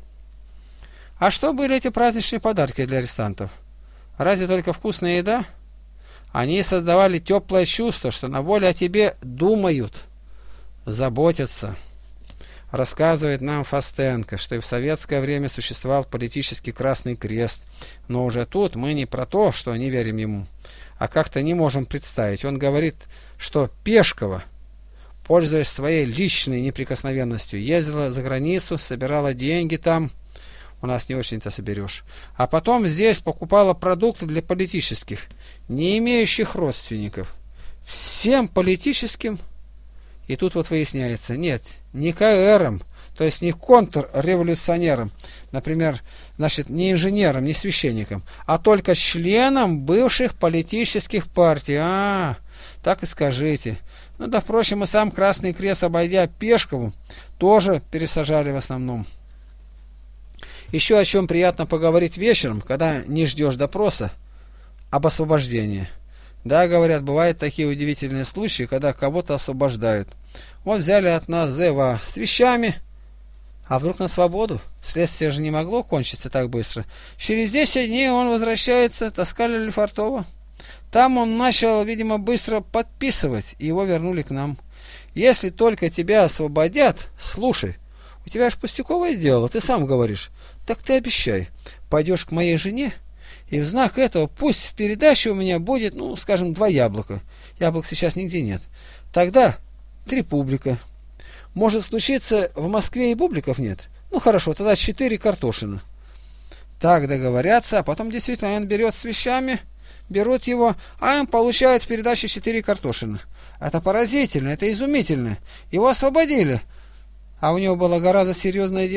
А что были эти праздничные подарки для арестантов? Разве только вкусная еда? Они создавали теплое чувство, что на воле о тебе думают, заботятся. Рассказывает нам Фастенко, что и в советское время существовал политический Красный Крест. Но уже тут мы не про то, что не верим ему, а как-то не можем представить. Он говорит, что Пешкова, пользуясь своей личной неприкосновенностью, ездила за границу, собирала деньги там. У нас не очень-то соберешь. А потом здесь покупала продукты для политических, не имеющих родственников. Всем политическим. И тут вот выясняется, нет, не КРам, то есть не контрреволюционерам, например, значит, не инженерам, не священникам, а только членам бывших политических партий. Так и скажите. Ну да, впрочем, и сам Красный Крест, обойдя Пешкову, тоже пересажали в основном. Еще о чем приятно поговорить вечером, когда не ждешь допроса, об освобождении. Да, говорят, бывают такие удивительные случаи, когда кого-то освобождают. Вот взяли от нас Зева с вещами, а вдруг на свободу? Следствие же не могло кончиться так быстро. Через 10 дней он возвращается, таскали Лефортово. Там он начал, видимо, быстро подписывать, и его вернули к нам. Если только тебя освободят, слушай, у тебя ж пустяковое дело, ты сам говоришь. Так ты обещай, пойдешь к моей жене, и в знак этого пусть в передаче у меня будет, ну, скажем, 2 яблока. Яблок сейчас нигде нет. Тогда 3 бублика. Может случиться, в Москве и бубликов нет. Ну, хорошо, тогда 4 картошины. Так договорятся, а потом действительно он берет с вещами, берут его, а он получает в передаче 4 картошины. Это поразительно, это изумительно. Его освободили. А у него было гораздо серьезнее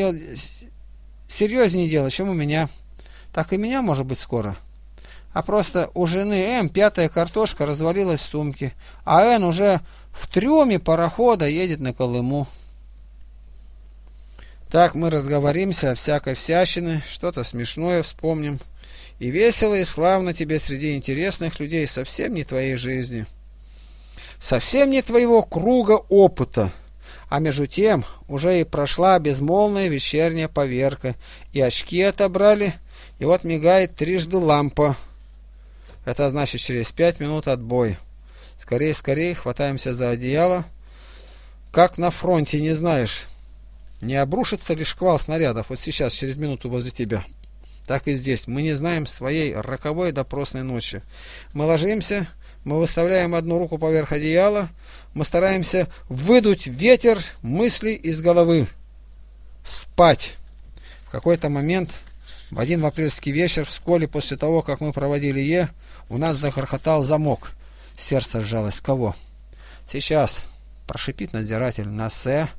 дело, чем у меня. Так и меня может быть скоро. А просто у жены М 5-я картошка развалилась в сумке, а Н уже в трюме парохода едет на Колыму. Так мы разговоримся о всякой всячине, что-то смешное вспомним. И весело и славно тебе среди интересных людей, совсем не твоей жизни. Совсем не твоего круга опыта. А между тем уже и прошла безмолвная вечерняя поверка, и очки отобрали, и вот мигает трижды лампа. Это значит через 5 минут отбой. Скорей, скорей, хватаемся за одеяло. Как на фронте, не знаешь, не обрушится ли шквал снарядов вот сейчас, через минуту возле тебя. Так и здесь. Мы не знаем своей роковой допросной ночи. Мы ложимся, мы выставляем одну руку поверх одеяла, мы стараемся выдуть ветер мыслей из головы. Спать. В какой-то момент, в один апрельский вечер, вскоре после того, как мы проводили у нас загрохотал замок. Сердце сжалось. Кого? Сейчас. Прошипит надзиратель. На З.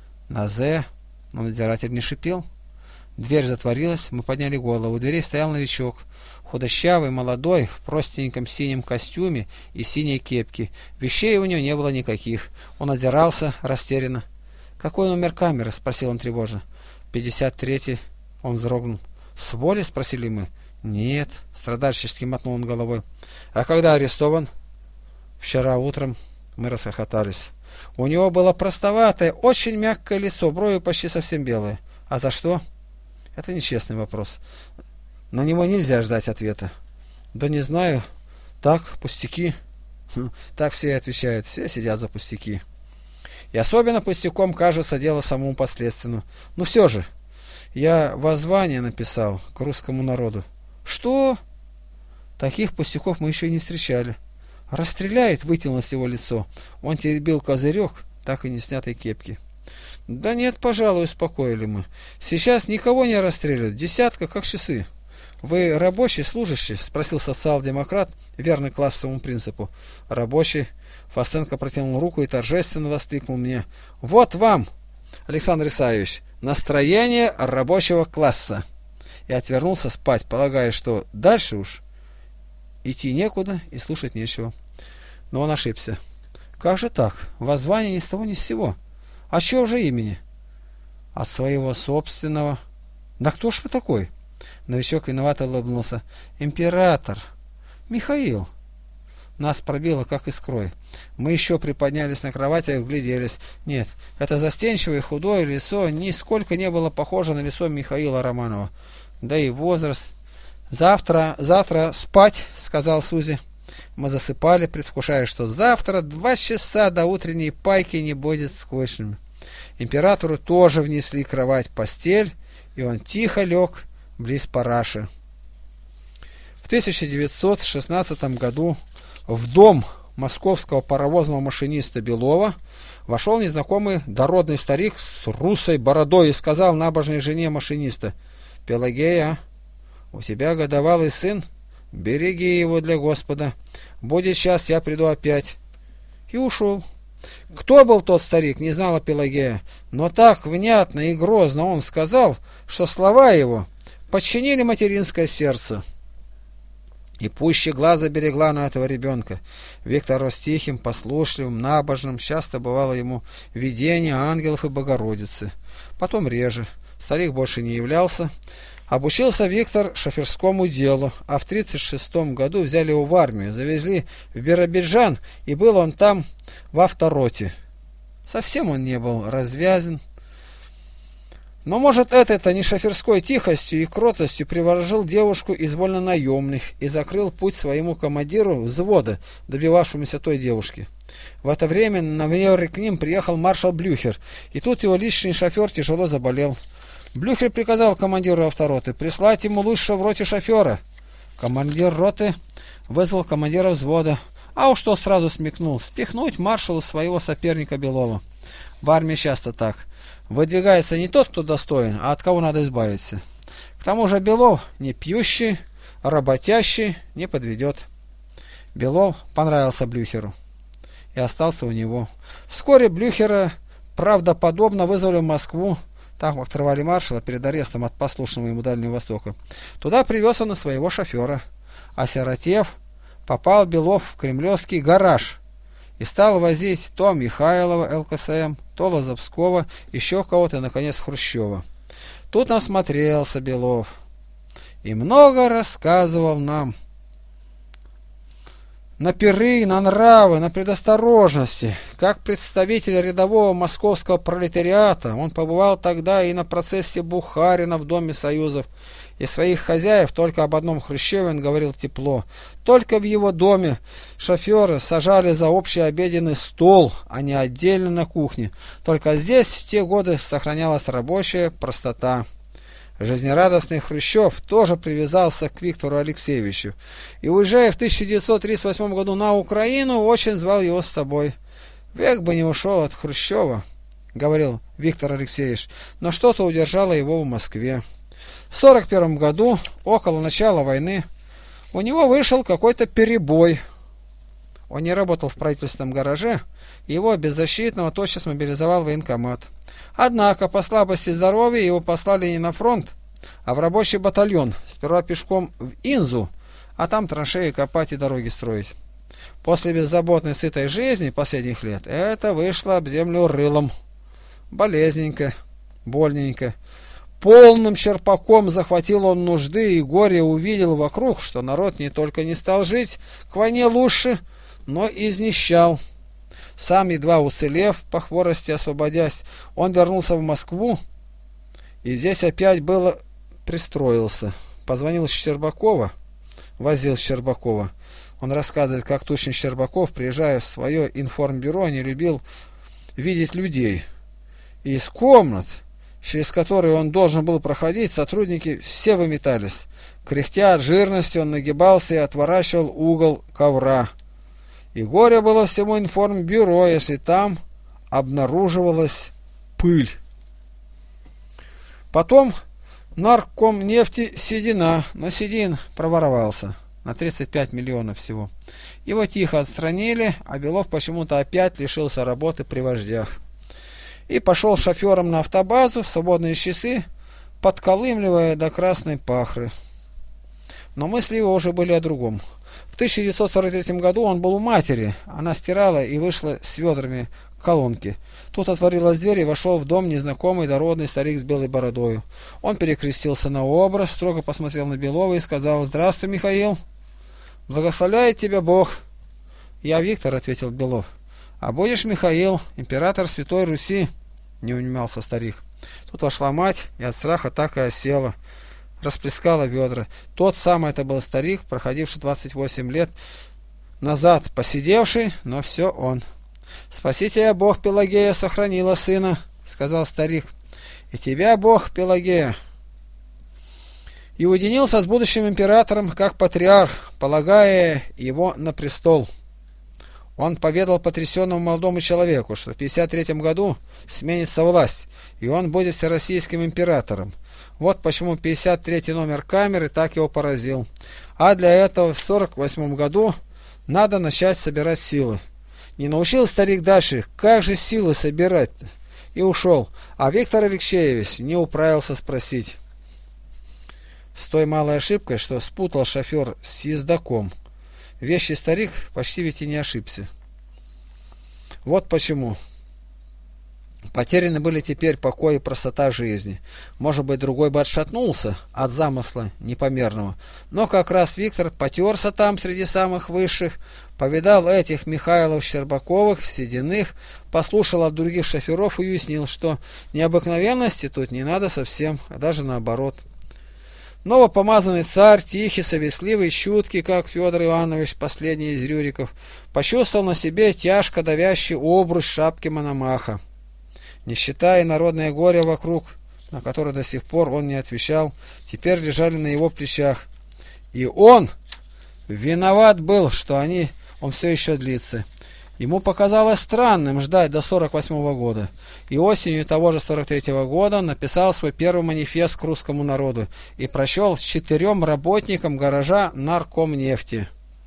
Но надзиратель не шипел. Дверь затворилась, мы подняли голову. У дверей стоял новичок. Худощавый, молодой, в простеньком синем костюме и синей кепке. Вещей у него не было никаких. Он озирался растерянно. «Какой номер камеры?» — спросил он тревожно. 53-й. Он вздрогнул. «С воли?» — спросили мы. «Нет», — страдальчески мотнул он головой. «А когда арестован?» «Вчера утром». Мы расхохотались. У него было простоватое, очень мягкое лицо, брови почти совсем белые. «А за что?» «Это нечестный вопрос. На него нельзя ждать ответа». «Да не знаю. Так, пустяки». Так все и отвечают. Все сидят за пустяки. И особенно пустяком кажется дело самому подследственному. Ну все же, я воззвание написал к русскому народу. Что? Таких пустяков мы еще не встречали. Расстреляет, вытянулось его лицо. Он теребил козырек, так и не снятой кепки. Да нет, пожалуй, успокоили мы. Сейчас никого не расстреливают, десятка как часы. Вы рабочий, служащий? Спросил социал-демократ, верный классовому принципу. Рабочий. Фастенко протянул руку и торжественно воскликнул мне. Вот вам, Александр Исаевич, настроение рабочего класса. И отвернулся спать, полагая, что дальше уж идти некуда и слушать нечего. Но он ошибся. Как же так? Воззвание ни с того ни с сего. А чего же имени? От своего собственного. Да кто ж вы такой? Новичок виновато улыбнулся. Император. Михаил. Нас пробило, как искрой. Мы еще приподнялись на кровати и вгляделись. Нет, это застенчивое худое лицо нисколько не было похоже на лицо Михаила Романова. Да и возраст. Завтра спать, сказал Сузи. Мы засыпали, предвкушая, что завтра 2 часа до утренней пайки не будет скучным. Императору тоже внесли кровать-постель, и он тихо лег близ параши. В 1916 году в дом московского паровозного машиниста Белова вошел незнакомый дородный старик с русой бородой и сказал набожной жене машиниста: «Пелагея, у тебя годовалый сын, береги его для Господа. Будет час, я приду опять». И ушел. Кто был тот старик, не знала Пелагея, но так внятно и грозно он сказал, что слова его подчинили материнское сердце. И пуще глаза берегла на этого ребенка. Виктор рос тихим, послушливым, набожным, часто бывало ему видение ангелов и Богородицы. Потом реже. Старик больше не являлся. Обучился Виктор шоферскому делу, а в 1936 году взяли его в армию, завезли в Биробиджан, и был он там в автороте. Совсем он не был развязен. Но, может, это не шоферской тихостью и кротостью приворожил девушку из вольнонаемных и закрыл путь своему командиру взвода, добивавшемуся той девушки. В это время на маневры к ним приехал маршал Блюхер, и тут его личный шофер тяжело заболел. Блюхер приказал командиру автороты прислать ему лучшего в роте шофера. Командир роты вызвал командира взвода, а уж тот сразу смекнул спихнуть маршалу своего соперника Белова. В армии часто так. Выдвигается не тот, кто достоин, а от кого надо избавиться. К тому же Белов не пьющий, работящий, не подведет. Белов понравился Блюхеру и остался у него. Вскоре Блюхера правдоподобно вызвали в Москву. Там отрывали маршала перед арестом от послушного ему Дальнего Востока. Туда привез он и своего шофера. Осиротев, попал Белов в кремлевский гараж и стал возить то Михайлова ЛКСМ, то Лозовского, еще кого-то, и, наконец, Хрущева. Тут насмотрелся Белов и много рассказывал нам. на пиры, на нравы, на предосторожности. Как представитель рядового московского пролетариата он побывал тогда и на процессе Бухарина в Доме Союзов. И своих хозяев только об одном Хрущеве он говорил тепло. Только в его доме шоферы сажали за общий обеденный стол, а не отдельно на кухне. Только здесь в те годы сохранялась рабочая простота. Жизнерадостный Хрущев тоже привязался к Виктору Алексеевичу и, уезжая в 1938 году на Украину, очень звал его с собой. «Век бы не ушел от Хрущева», — говорил Виктор Алексеевич, но что-то удержало его в Москве. В 1941 году, около начала войны, у него вышел какой-то перебой. Он не работал в правительственном гараже, его беззащитного тотчас мобилизовал военкомат. Однако по слабости здоровья его послали не на фронт, а в рабочий батальон, сперва пешком в Инзу, а там траншеи копать и дороги строить. После беззаботной сытой жизни последних лет это вышло об землю рылом. Болезненько, больненько. Полным черпаком захватил он нужды и горе увидел вокруг, что народ не только не стал жить к войне лучше, но и изнищал. Сам, едва уцелев, по хворости освободясь, он вернулся в Москву и здесь опять было пристроился. Позвонил Щербакова, возил Щербакова. Он рассказывает, как Тучный Щербаков, приезжая в свое информбюро, не любил видеть людей. И из комнат, через которые он должен был проходить, сотрудники все выметались. Кряхтя от жирности, он нагибался и отворачивал угол ковра. И горе было всему информбюро, если там обнаруживалась пыль. Потом наркомнефти Седина, но Седин проворовался на 35 миллионов всего. Его тихо отстранили, а Белов почему-то опять лишился работы при вождях. И пошел шофером на автобазу в свободные часы, подколымливая до красной пахры. Но мысли его уже были о другом. В 1943 году он был у матери. Она стирала и вышла с ведрами к колонке. Тут отворилась дверь и вошел в дом незнакомый дородный старик с белой бородою. Он перекрестился на образ, строго посмотрел на Белова и сказал: «Здравствуй, Михаил. Благословляет тебя Бог». «Я Виктор», — ответил Белов. «А будешь Михаил, император Святой Руси», — не унимался старик. Тут вошла мать и от страха так и осела. Расплескала ведра. Тот самый это был старик, проходивший 28 лет назад, посидевший, но все он. «Спаси тебя, Бог, Пелагея, сохранила сына», — сказал старик. «И тебя, Бог, Пелагея». И уединился с будущим императором, как патриарх, полагая его на престол. Он поведал потрясенному молодому человеку, что в 1953 году сменится власть, и он будет всероссийским императором. Вот почему 53-й номер камеры так его поразил. А для этого в 1948 году надо начать собирать силы. Не научил старик дальше, как же силы собирать-то? И ушел. А Виктор Алексеевич не управился спросить. С той малой ошибкой, что спутал шофер с ездаком. Вещий старик почти ведь и не ошибся. Вот почему. Потеряны были теперь покой и простота жизни. Может быть, другой бы отшатнулся от замысла непомерного. Но как раз Виктор потерся там среди самых высших, повидал этих Михайлов, Щербаковых, Сединых, послушал от других шоферов и уяснил, что необыкновенности тут не надо совсем, а даже наоборот. Новопомазанный царь, тихий, совестливый, чуткий, как Федор Иванович, последний из Рюриков, почувствовал на себе тяжко давящий обруч шапки Мономаха. Нищета и народное горе вокруг, на которое до сих пор он не отвечал, теперь лежали на его плечах. И он виноват был, что он все еще длится. Ему показалось странным ждать до 1948 года. И осенью того же 1943 года он написал свой первый манифест к русскому народу и прочел 4 работникам гаража наркомнефти.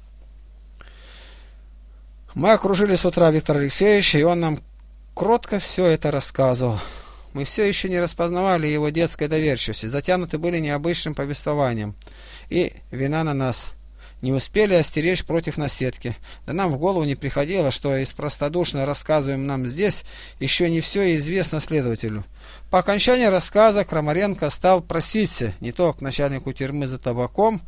Мы окружили с утра Виктора Алексеевича, и он нам кротко все это рассказывал. Мы все еще не распознавали его детской доверчивости, затянуты были необычным повествованием. И вина на нас. Не успели остеречь против наседки. Да нам в голову не приходило, что из простодушно рассказываем нам здесь еще не все известно следователю. По окончании рассказа Крамаренко стал проситься не то к начальнику тюрьмы за табаком,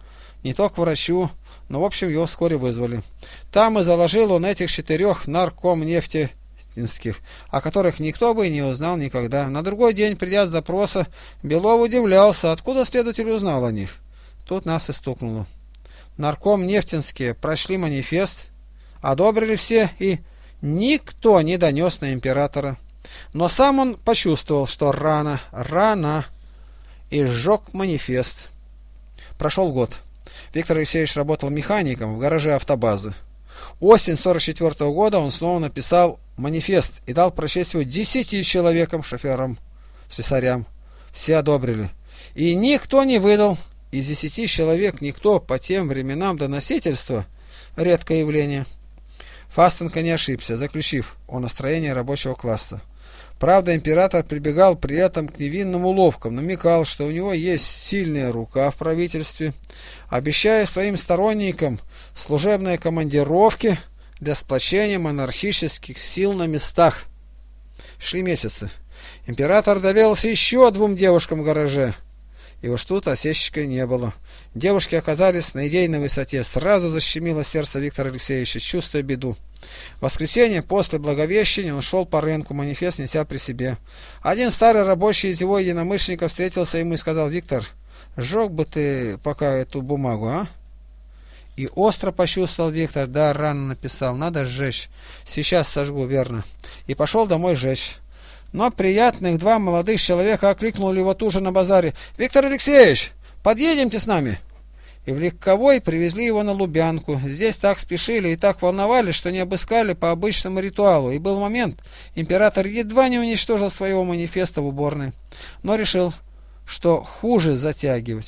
не то к врачу, но в общем его вскоре вызвали. Там и заложил он этих 4 наркомнефтинских, о которых никто бы и не узнал никогда. На другой день, придя с допроса, Белов удивлялся, откуда следователь узнал о них. Тут нас и стукнуло. Наркомнефтинские прошли манифест, одобрили все, и никто не донес на императора. Но сам он почувствовал, что рано, и сжег манифест. Прошел год. Виктор Алексеевич работал механиком в гараже автобазы. Осень 44 года он снова написал манифест и дал прочесть его 10 человекам, шоферам, слесарям. Все одобрили. И никто не выдал. Из 10 человек никто по тем временам доносительства — редкое явление. Фастенко не ошибся, заключив о настроении рабочего класса. Правда, император прибегал при этом к невинным уловкам, намекал, что у него есть сильная рука в правительстве, обещая своим сторонникам служебные командировки для сплочения монархических сил на местах. Шли месяцы. Император доверился еще 2 девушкам в гараже. И уж тут осечки не было. Девушки оказались на идейной высоте. Сразу защемило сердце Виктора Алексеевича, чувствуя беду. В воскресенье после Благовещения он шел по рынку, манифест неся при себе. Один старый рабочий из его единомышленников встретился ему и сказал: «Виктор, сжег бы ты пока эту бумагу, а?» И остро почувствовал Виктор: да, рано написал, надо сжечь. Сейчас сожгу, верно. И пошел домой сжечь. Но приятных 2 молодых человека окликнули его тут же на базаре: «Виктор Алексеевич, подъедемте с нами!» И в легковой привезли его на Лубянку. Здесь так спешили и так волновались, что не обыскали по обычному ритуалу. И был момент, император едва не уничтожил своего манифеста в уборной. Но решил, что хуже затягивает.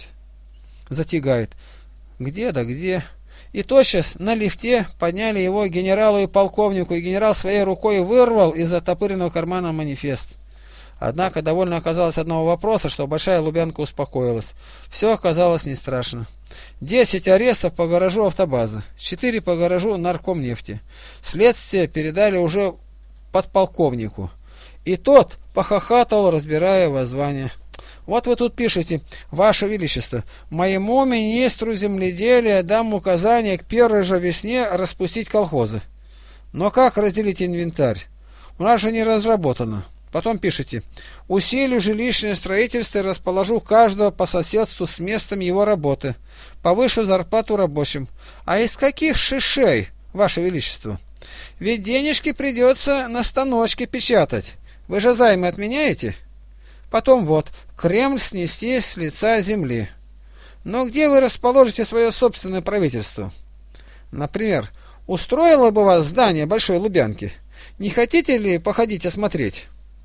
Где да где. И тотчас на лифте подняли его генералу и полковнику, и генерал своей рукой вырвал из оттопыренного кармана манифест. Однако довольно оказалось одного вопроса, что Большая Лубянка успокоилась. Все оказалось не страшно. 10 арестов по гаражу автобазы, 4 по гаражу наркомнефти. Следствие передали уже подполковнику. И тот похохатал, разбирая воззвание. Вот вы тут пишете: «Ваше Величество, моему министру земледелия дам указание к первой же весне распустить колхозы». Но как разделить инвентарь? У нас же не разработано. Потом пишете: «Усилю жилищное строительство и расположу каждого по соседству с местом его работы. Повышу зарплату рабочим». А из каких шишей, Ваше Величество? Ведь денежки придется на станочке печатать. Вы же займы отменяете? Потом вот: «Кремль снести с лица земли». Но где вы расположите свое собственное правительство? Например, устроило бы вас здание Большой Лубянки? Не хотите ли походить осмотреть?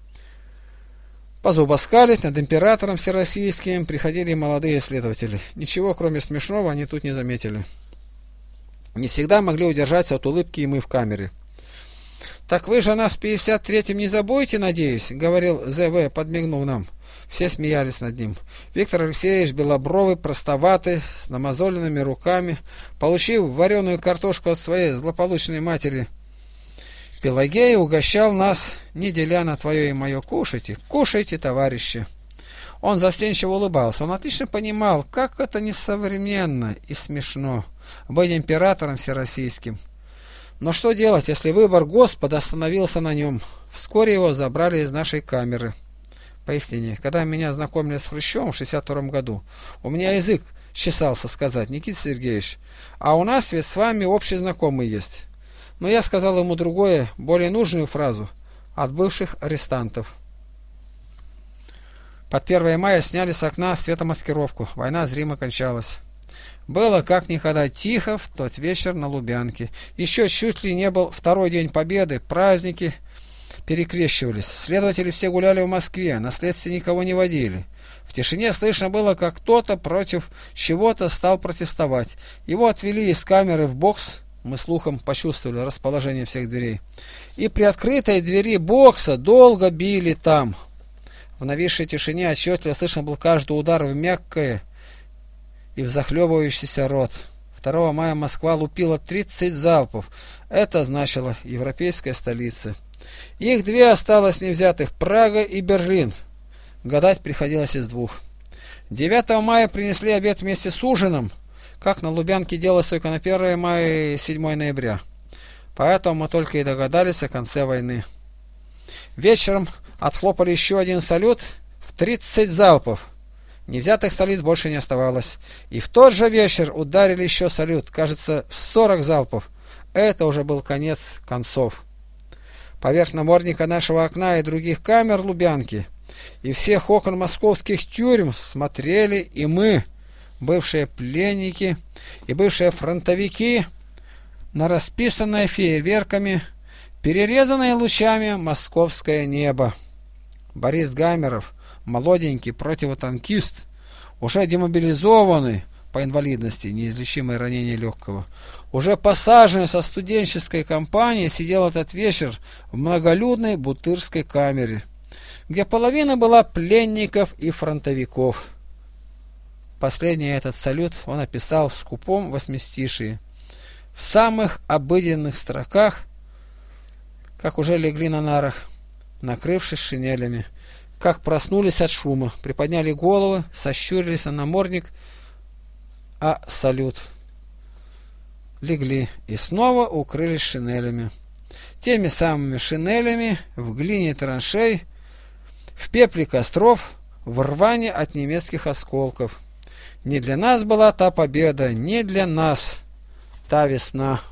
Позубоскалить над императором всероссийским приходили молодые следователи. Ничего, кроме смешного, они тут не заметили. Не всегда могли удержаться от улыбки и мы в камере. «Так вы же нас в 53-м не забудете, надеюсь?» — говорил З.В., подмигнув нам. Все смеялись над ним. Виктор Алексеевич, белобровый, простоватый, с намазоленными руками, получив вареную картошку от своей злополучной матери Пелагеи, угощал нас, не деля на твое и мое: «Кушайте, кушайте, товарищи». Он застенчиво улыбался. Он отлично понимал, как это несовременно и смешно быть императором всероссийским. Но что делать, если выбор Господа остановился на нем? Вскоре его забрали из нашей камеры. Пояснение. Когда меня знакомили с Хрущевым в 62 году, у меня язык чесался сказать: «Никита Сергеевич, а у нас ведь с вами общий знакомый есть». Но я сказал ему другое, более нужную фразу от бывших арестантов. Под 1 мая сняли с окна светомаскировку. Война зримо кончалась. Было как никогда тихо в тот вечер на Лубянке. Еще чуть ли не был 2-й день Победы, праздники перекрещивались. Следователи все гуляли в Москве, на следствие никого не водили. В тишине слышно было, как кто-то против чего-то стал протестовать. Его отвели из камеры в бокс. Мы слухом почувствовали расположение всех дверей. И при открытой двери бокса долго били там. В нависшей тишине отчетливо слышно был каждый удар в мягкое и в захлебывающийся рот. 2 мая Москва лупила 30 залпов. Это значило европейская столица. Их 2 осталось невзятых — Прага и Берлин. Гадать приходилось из 2. 9 мая принесли обед вместе с ужином, как на Лубянке делалось только на 1 мая и 7 ноября. Поэтому мы только и догадались о конце войны. Вечером отхлопали еще один салют в 30 залпов. Невзятых столиц больше не оставалось. И в тот же вечер ударили еще салют, кажется, в 40 залпов. Это уже был конец концов. Поверх намордника нашего окна и других камер Лубянки и всех окон московских тюрьм смотрели и мы, бывшие пленники и бывшие фронтовики, на расписанное фейерверками, перерезанное лучами московское небо. Борис Гамеров, молоденький противотанкист, уже демобилизованный по инвалидности, неизлечимое ранение легкого, уже посаженный со студенческой компанией, сидел этот вечер в многолюдной Бутырской камере, где половина была пленников и фронтовиков. Последний этот салют он описал в скупом восьмистишии, в самых обыденных строках, как уже легли на нарах, накрывшись шинелями, как проснулись от шума, приподняли головы, сощурились на намордник, а салют. Легли и снова укрылись шинелями. Теми самыми шинелями в глине траншей, в пепле костров, в рване от немецких осколков. Не для нас была та победа, не для нас та весна.